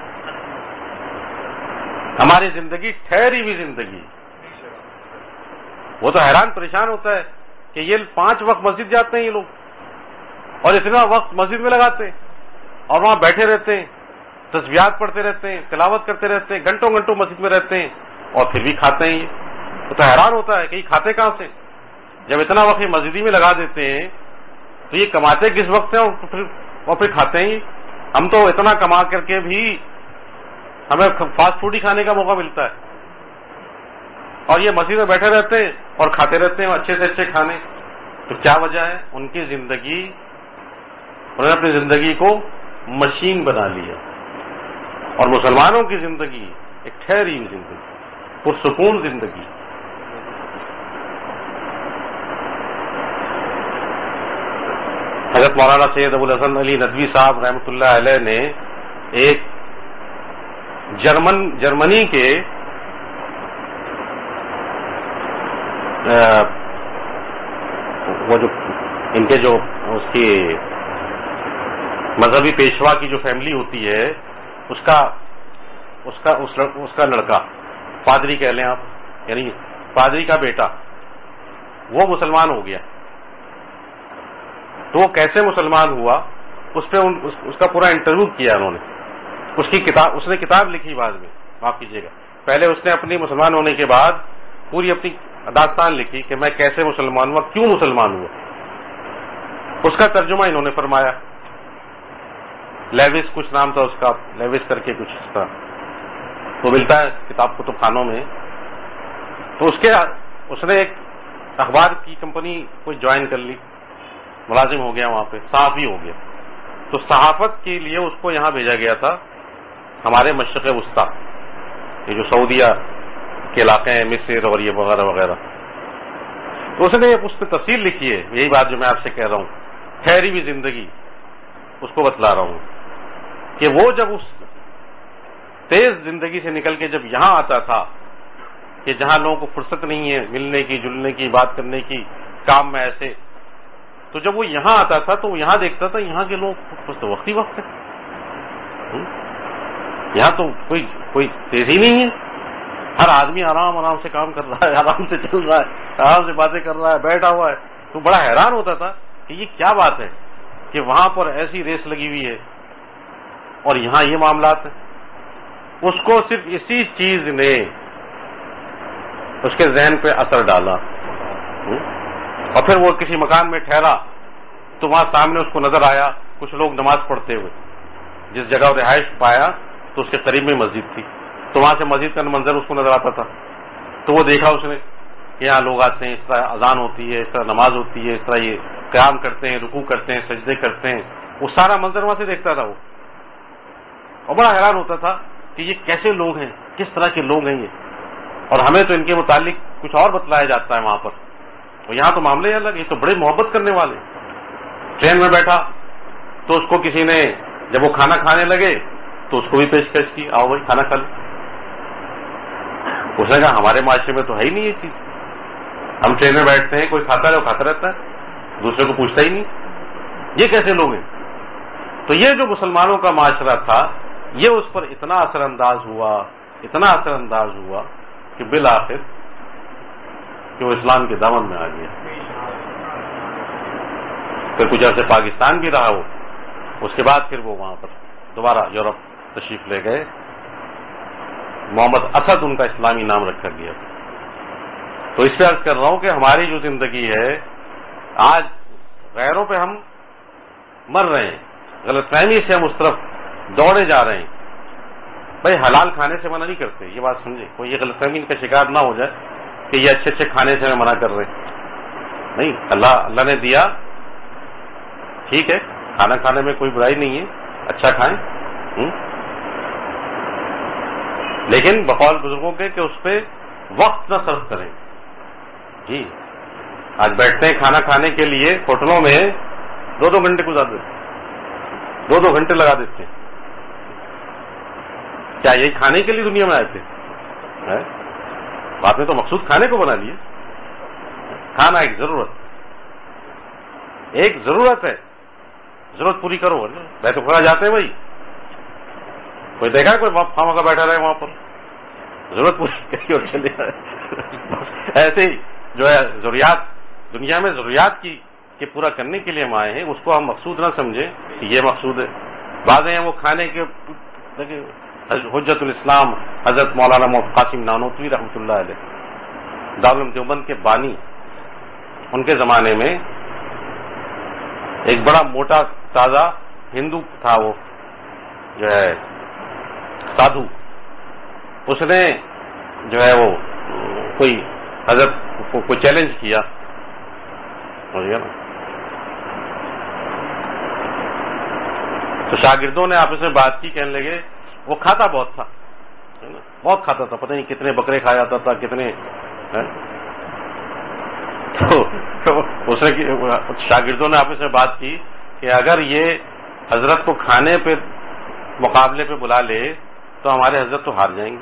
ہماری زندگی ٹھہری ہوئی زندگی. وہ تو حیران پریشان ہوتا ہے کہ یہ 5 وقت مسجد جاتے ہیں یہ لوگ، اور اتنا وقت مسجد میں لگاتے ہیں اور وہاں بیٹھے رہتے ہیں، تسبیحات پڑھتے رہتے ہیں، تلاوت کرتے رہتے ہیں، گھنٹوں گھنٹوں مسجد میں رہتے ہیں، اور پھر بھی کھاتے ہیں. یہ وہ تو حیران ہوتا ہے کہ یہ کھاتے کہاں سے؟ جب اتنا وقت یہ مسجد میں لگا دیتے ہیں تو یہ کماتے کس وقت ہیں اور پھر کھاتے ہیں. ہم تو اتنا کما کر کے بھی ہمیں فاسٹ فوڈ ہی کھانے کا موقع ملتا ہے، اور یہ مسجد میں بیٹھے رہتے ہیں اور کھاتے رہتے ہیں اچھے سے اچھے کھانے. تو کیا وجہ ہے؟ ان کی زندگی، انہوں نے اپنی زندگی کو مشین بنا لیا. اور مسلمانوں کی زندگی ایک ٹھہری ہوئی زندگی، پرسکون زندگی. حضرت مولانا سید ابو الحسن علی ندوی صاحب رحمۃ اللہ علیہ نے ایک جرمنی کے وہ جو ان کے جو اس کی مذہبی پیشوا کی جو فیملی ہوتی ہے، اس کا لڑکا، پادری کہہ لیں آپ، یعنی پادری کا بیٹا، وہ مسلمان ہو گیا. تو وہ کیسے مسلمان ہوا، اس پہ اس کا پورا انٹرویو کیا انہوں نے. اس نے کتاب لکھی بعد میں، معاف کیجیے گا، پہلے اس نے اپنی مسلمان ہونے کے بعد پوری اپنی داستان لکھی کہ میں کیسے مسلمان ہوا، کیوں مسلمان ہوا. اس کا ترجمہ انہوں نے فرمایا. لیوس کچھ نام تھا اس کا، لیوس کر کے کچھ تھا، تو ملتا ہے کتاب کتب خانوں میں. تو اس نے ایک اخبار کی کمپنی کو جوائن کر لی، ملازم ہو گیا وہاں پہ، صحافی ہو گیا. تو صحافت کے لیے اس کو یہاں بھیجا گیا تھا، ہمارے مشرق وسطی، یہ جو سعودیہ کے علاقے ہیں، مصر اور یہ وغیرہ وغیرہ. تو اس نے اس پہ تفصیل لکھی ہے، یہی بات جو میں آپ سے کہہ رہا ہوں، ٹھہری ہوئی زندگی اس کو بتلا رہا ہوں کہ وہ جب اس تیز زندگی سے نکل کے جب یہاں آتا تھا کہ جہاں لوگوں کو فرصت نہیں ہے ملنے کی، جلنے کی، بات کرنے کی، کام میں ایسے، تو جب وہ یہاں آتا تھا تو وہ یہاں دیکھتا تھا یہاں کے لوگ تو وقت ہی وقت ہے، یہاں تو کوئی تیزی نہیں ہے، ہر آدمی آرام سے کام کر رہا ہے، آرام سے چل رہا ہے، آرام سے باتیں کر رہا ہے، بیٹھا ہوا ہے. تو بڑا حیران ہوتا تھا کہ یہ کیا بات ہے کہ وہاں پر ایسی ریس لگی ہوئی ہے اور یہاں یہ معاملات ہیں. اس کو صرف اسی چیز نے اس کے ذہن پہ اثر ڈالا، اور پھر وہ کسی مکان میں ٹھہرا تو وہاں سامنے اس کو نظر آیا کچھ لوگ نماز پڑھتے ہوئے. جس جگہ رہائش پایا تو اس کے قریب میں مسجد تھی، تو وہاں سے مسجد کا منظر اس کو نظر آتا تھا. تو وہ دیکھا اس نے کہ یہاں لوگ آتے ہیں، اس طرح اذان ہوتی ہے، اس طرح نماز ہوتی ہے، اس طرح یہ قیام کرتے ہیں، رکوع کرتے ہیں، سجدے کرتے ہیں. وہ سارا منظر وہاں سے دیکھتا تھا وہ، اور بڑا حیران ہوتا تھا کہ یہ کیسے لوگ ہیں، کس طرح کے لوگ ہیں یہ. اور ہمیں تو ان کے متعلق کچھ اور بتلایا جاتا ہے وہاں پر، اور یہاں تو معاملے الگ، یہ تو بڑے محبت کرنے والے. ٹرین میں بیٹھا تو اس کو کسی نے، جب وہ کھانا کھانے لگے تو اس کو بھی پیشکش کی، آؤ بھائی کھانا کھا لیں. اس نے کہا ہمارے معاشرے میں تو ہے ہی نہیں یہ چیز، ہم ٹرین میں بیٹھتے ہیں، کوئی کھاتا ہے وہ کھاتا رہتا ہے، دوسرے کو پوچھتا ہی نہیں، یہ کیسے لوگ ہیں. تو یہ جو مسلمانوں کا معاشرہ تھا یہ اس پر اتنا اثر انداز ہوا کہ بالآخر کہ وہ اسلام کے دامن میں آ گیا. پھر کچھ عرصے پاکستان بھی رہا وہ، اس کے بعد پھر وہ وہاں پر دوبارہ یورپ تشریف لے گئے. محمد اسد ان کا اسلامی نام رکھا گیا. تو اس پہ عرض کر رہا ہوں کہ ہماری جو زندگی ہے آج غیروں پہ ہم مر رہے ہیں، غلط فہمی سے ہم اس طرف دوڑے جا رہے ہیں. بھائی حلال کھانے سے منع نہیں کرتے، یہ بات سمجھے، کوئی یہ غلط فہمی کا شکار نہ ہو جائے کہ یہ اچھے کھانے سے ہمیں منع کر رہے ہیں. نہیں، اللہ نے دیا، ٹھیک ہے، کھانا کھانے میں کوئی برائی نہیں ہے، اچھا کھائیں، لیکن بقول بزرگوں کے کہ اس پہ وقت نہ صرف کریں. جی آج بیٹھتے ہیں کھانا کھانے کے لیے ہوٹلوں میں 2 گھنٹے گزار دیتے ہیں، 2 گھنٹے لگا دیتے ہیں. کیا یہی کھانے کے لیے دنیا میں آئے تھے؟ بعد میں تو مقصود کھانے کو بنا لیے. کھانا ایک ضرورت ہے، ضرورت پوری کرو. بیت الخلا جاتے ہیں بھائی، کوئی دیکھا ہے کوئی خواہ مخواہ بیٹھا رہے وہاں پر؟ ضرورت پوری کری اور چلے جائے. ایسے ہی جو ہے ضروریات، دنیا میں ضروریات کی پورا کرنے کے لیے ہم آئے ہیں، اس کو ہم مقصود نہ سمجھیں کہ یہ مقصود ہے. بعض ہیں وہ کھانے کے، حجت الاسلام حضرت مولانا قاسم نانوتوی رحمۃ اللہ علیہ، دارالعلوم دیوبند کے بانی، ان کے زمانے میں ایک بڑا موٹا تازہ ہندو تھا، وہ جو ہے سادھو، اس نے جو ہے وہ کوئی حضرت کو کوئی چیلنج کیا، نا، تو شاگردوں نے آپس میں بات کی، کہنے لگے وہ کھاتا بہت تھا، بہت کھاتا تھا، پتہ نہیں کتنے بکرے کھا جاتا تھا، کتنے، تو اس نے شاگردوں نے آپس میں بات کی کہ اگر یہ حضرت کو کھانے پہ مقابلے پہ بلا لے تو ہمارے حضرت تو ہار جائیں گے.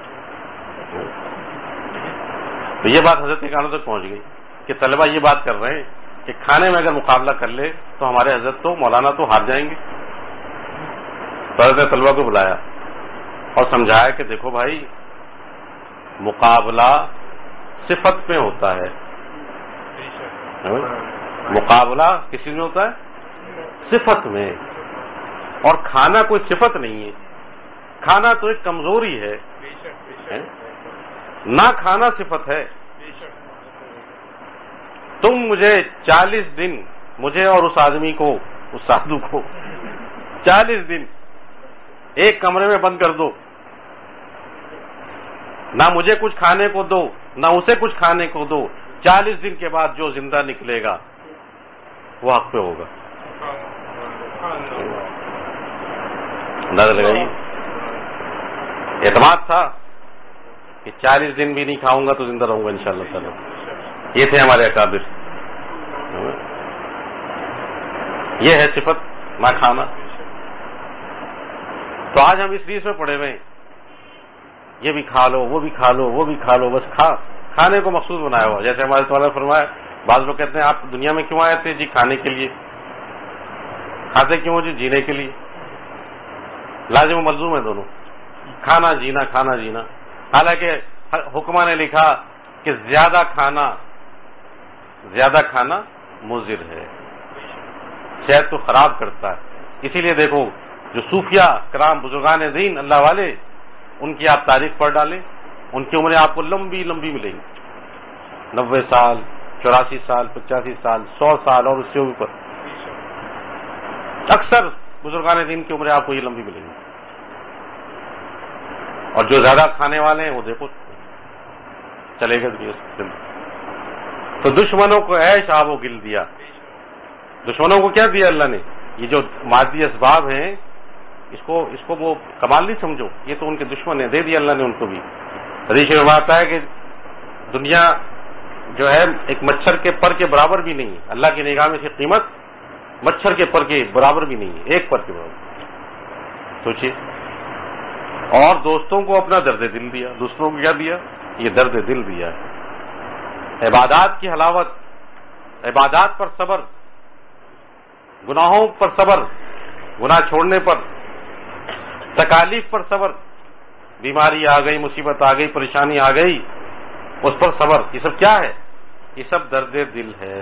تو یہ بات حضرت کے کانوں تک پہنچ گئی کہ طلبہ یہ بات کر رہے ہیں کہ کھانے میں اگر مقابلہ کر لے تو ہمارے حضرت تو مولانا تو ہار جائیں گے. تو حضرت نے طلبہ کو بلایا اور سمجھایا کہ دیکھو بھائی، مقابلہ صفت میں ہوتا ہے. مقابلہ کسی میں ہوتا ہے؟ صفت میں. اور کھانا کوئی صفت نہیں ہے، کھانا تو ایک کمزوری ہے، نہ کھانا صفت ہے. تم مجھے 40 دن، مجھے اور اس آدمی کو، اس سادھو کو 40 دن ایک کمرے میں بند کر دو، نہ مجھے کچھ کھانے کو دو نہ اسے کچھ کھانے کو دو، 40 دن کے بعد جو زندہ نکلے گا وہ حق پہ ہوگا. نظر لگائی، اعتماد تھا کہ 40 دن بھی نہیں کھاؤں گا تو زندہ رہوں گا انشاءاللہ تعالی. یہ تھے ہمارے اکابر. یہ ہے صفت، نہ کھانا. تو آج ہم اس ریس میں پڑے ہوئے ہیں، یہ بھی کھا لو، وہ بھی کھا لو، وہ بھی کھا لو، بس کھانے کو مقصود بنایا ہوا. جیسے ہمارے تعالیٰ نے فرمایا، بعض لوگ کہتے ہیں آپ دنیا میں کیوں آئے تھے؟ جی کھانے کے لیے. کھاتے کیوں جی؟ جینے کے لیے. لازم و ملزوم ہے دونوں، کھانا جینا، کھانا جینا. حالانکہ حکمہ نے لکھا کہ زیادہ کھانا مضر ہے، صحت کو خراب کرتا ہے. اسی لیے دیکھو جو صوفیاء کرام، بزرگان دین اللہ والے، ان کی آپ تاریخ پڑھ ڈالیں، ان کی عمریں آپ کو لمبی لمبی ملیں گی، 90 سال، 84 سال، 85 سال، 100 سال اور اس سے اوپر. اکثر بزرگان دین کی عمریں آپ کو یہ لمبی ملیں گی. اور جو زیادہ کھانے والے ہیں وہ دیکھو چلے گا دنیا. تو دشمنوں کو عیش آب و گل دیا. دشمنوں کو کیا دیا اللہ نے؟ یہ جو مادی اسباب ہیں، اس کو وہ کمال نہیں سمجھو، یہ تو ان کے دشمن ہیں، دے دیا اللہ نے ان کو بھی. حدیث میں آتا ہے کہ دنیا جو ہے ایک مچھر کے پر کے برابر بھی نہیں ہے. اللہ کی نگاہ میں اس کی قیمت مچھر کے پر کے برابر بھی نہیں ہے، ایک پر کے برابر. سوچیے. اور دوستوں کو اپنا درد دل دیا. دوسروں کو کیا دیا؟ یہ درد دل دیا ہے. عبادات کی حلاوت، عبادات پر صبر، گناہوں پر صبر، گناہ چھوڑنے پر، تکالیف پر صبر، بیماری آ گئی، مصیبت آ گئی، پریشانی آ گئی، اس پر صبر. یہ سب کیا ہے؟ یہ سب درد دل ہے.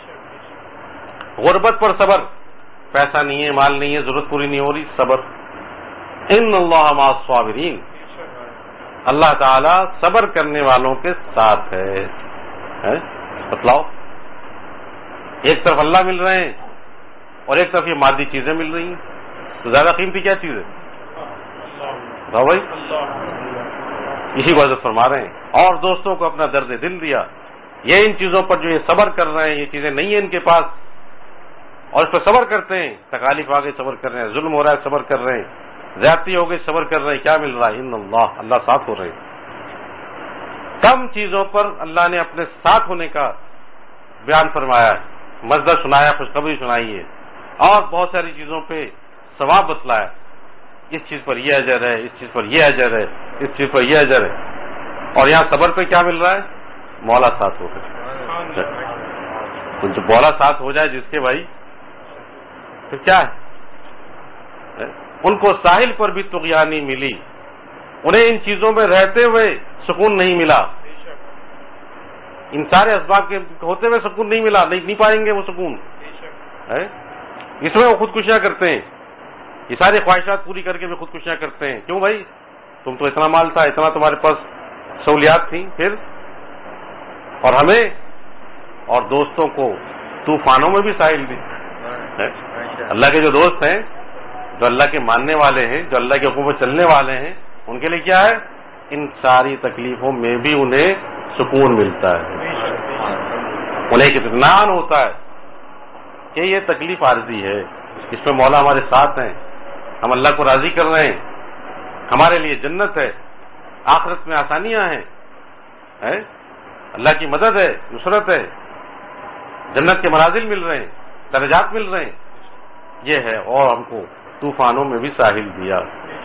غربت پر صبر، پیسہ نہیں ہے، مال نہیں ہے، ضرورت پوری نہیں ہو رہی، صبر. ان اللہ مع الصابرین، اللہ تعالی صبر کرنے والوں کے ساتھ ہے. بتلاؤ، ایک طرف اللہ مل رہے ہیں اور ایک طرف یہ مادی چیزیں مل رہی ہیں، تو زیادہ قیمتی کیا چیز ہے؟ بتاؤ بھائی. اسی کو حضرت فرما رہے ہیں. اور دوستوں کو اپنا درد دل دیا. یہ ان چیزوں پر جو یہ صبر کر رہے ہیں، یہ چیزیں نہیں ہیں ان کے پاس اور اس پر صبر کرتے ہیں. تکالیف آ گئی، صبر کر رہے ہیں. ظلم ہو رہا ہے، صبر کر رہے ہیں. زیادتی ہو گئی، صبر کر رہے ہیں. کیا مل رہا ہے؟ ان اللہ ساتھ ہو رہے ہیں. کم چیزوں پر اللہ نے اپنے ساتھ ہونے کا بیان فرمایا ہے، مزدہ سنایا، خوشخبری سنائی ہے، اور بہت ساری چیزوں پہ ثواب بتلایا. اس چیز پر یہ اجر ہے، اس چیز پر یہ اجر ہے، اس چیز پر یہ اجر ہے. اور یہاں صبر پہ کیا مل رہا ہے؟ مولا ساتھ ہو کر. جو مولا ساتھ ہو جائے جس کے بھائی، پھر کیا ہے؟ ان کو ساحل پر بھی طغیانی ملی، انہیں ان چیزوں میں رہتے ہوئے سکون نہیں ملا. ان سارے اسباب کے ہوتے ہوئے سکون نہیں ملا، نہیں پائیں گے وہ سکون. اس میں وہ خودکشیاں کرتے ہیں، یہ ساری خواہشات پوری کر کے بھی خودکشیاں کرتے ہیں. کیوں بھائی؟ تم تو اتنا مال تھا، اتنا تمہارے پاس سہولیات تھیں، پھر. اور ہمیں اور دوستوں کو طوفانوں میں بھی ساحل دی. اللہ کے جو دوست ہیں، جو اللہ کے ماننے والے ہیں، جو اللہ کے حکم پر چلنے والے ہیں، ان کے لیے کیا ہے؟ ان ساری تکلیفوں میں بھی انہیں سکون ملتا ہے، انہیں ایک اطمینان ہوتا ہے کہ یہ تکلیف عارضی ہے، اس میں مولا ہمارے ساتھ ہیں، ہم اللہ کو راضی کر رہے ہیں، ہمارے لیے جنت ہے، آخرت میں آسانیاں ہیں، اللہ کی مدد ہے، نصرت ہے، جنت کے منازل مل رہے ہیں، درجات مل رہے ہیں، یہ ہے، اور ہم کو طوفانوں میں بھی ساحل دیا۔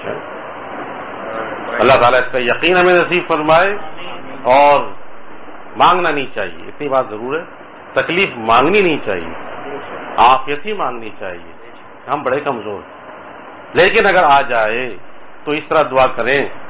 اللہ تعالیٰ اس کا یقین ہمیں نصیب فرمائے، اور مانگنا نہیں چاہیے، اتنی بات ضرور ہے، تکلیف مانگنی نہیں چاہیے، عافیت ہی مانگنی چاہیے، ہم بڑے کمزور ہیں، لیکن اگر آ جائے تو اس طرح دعا کریں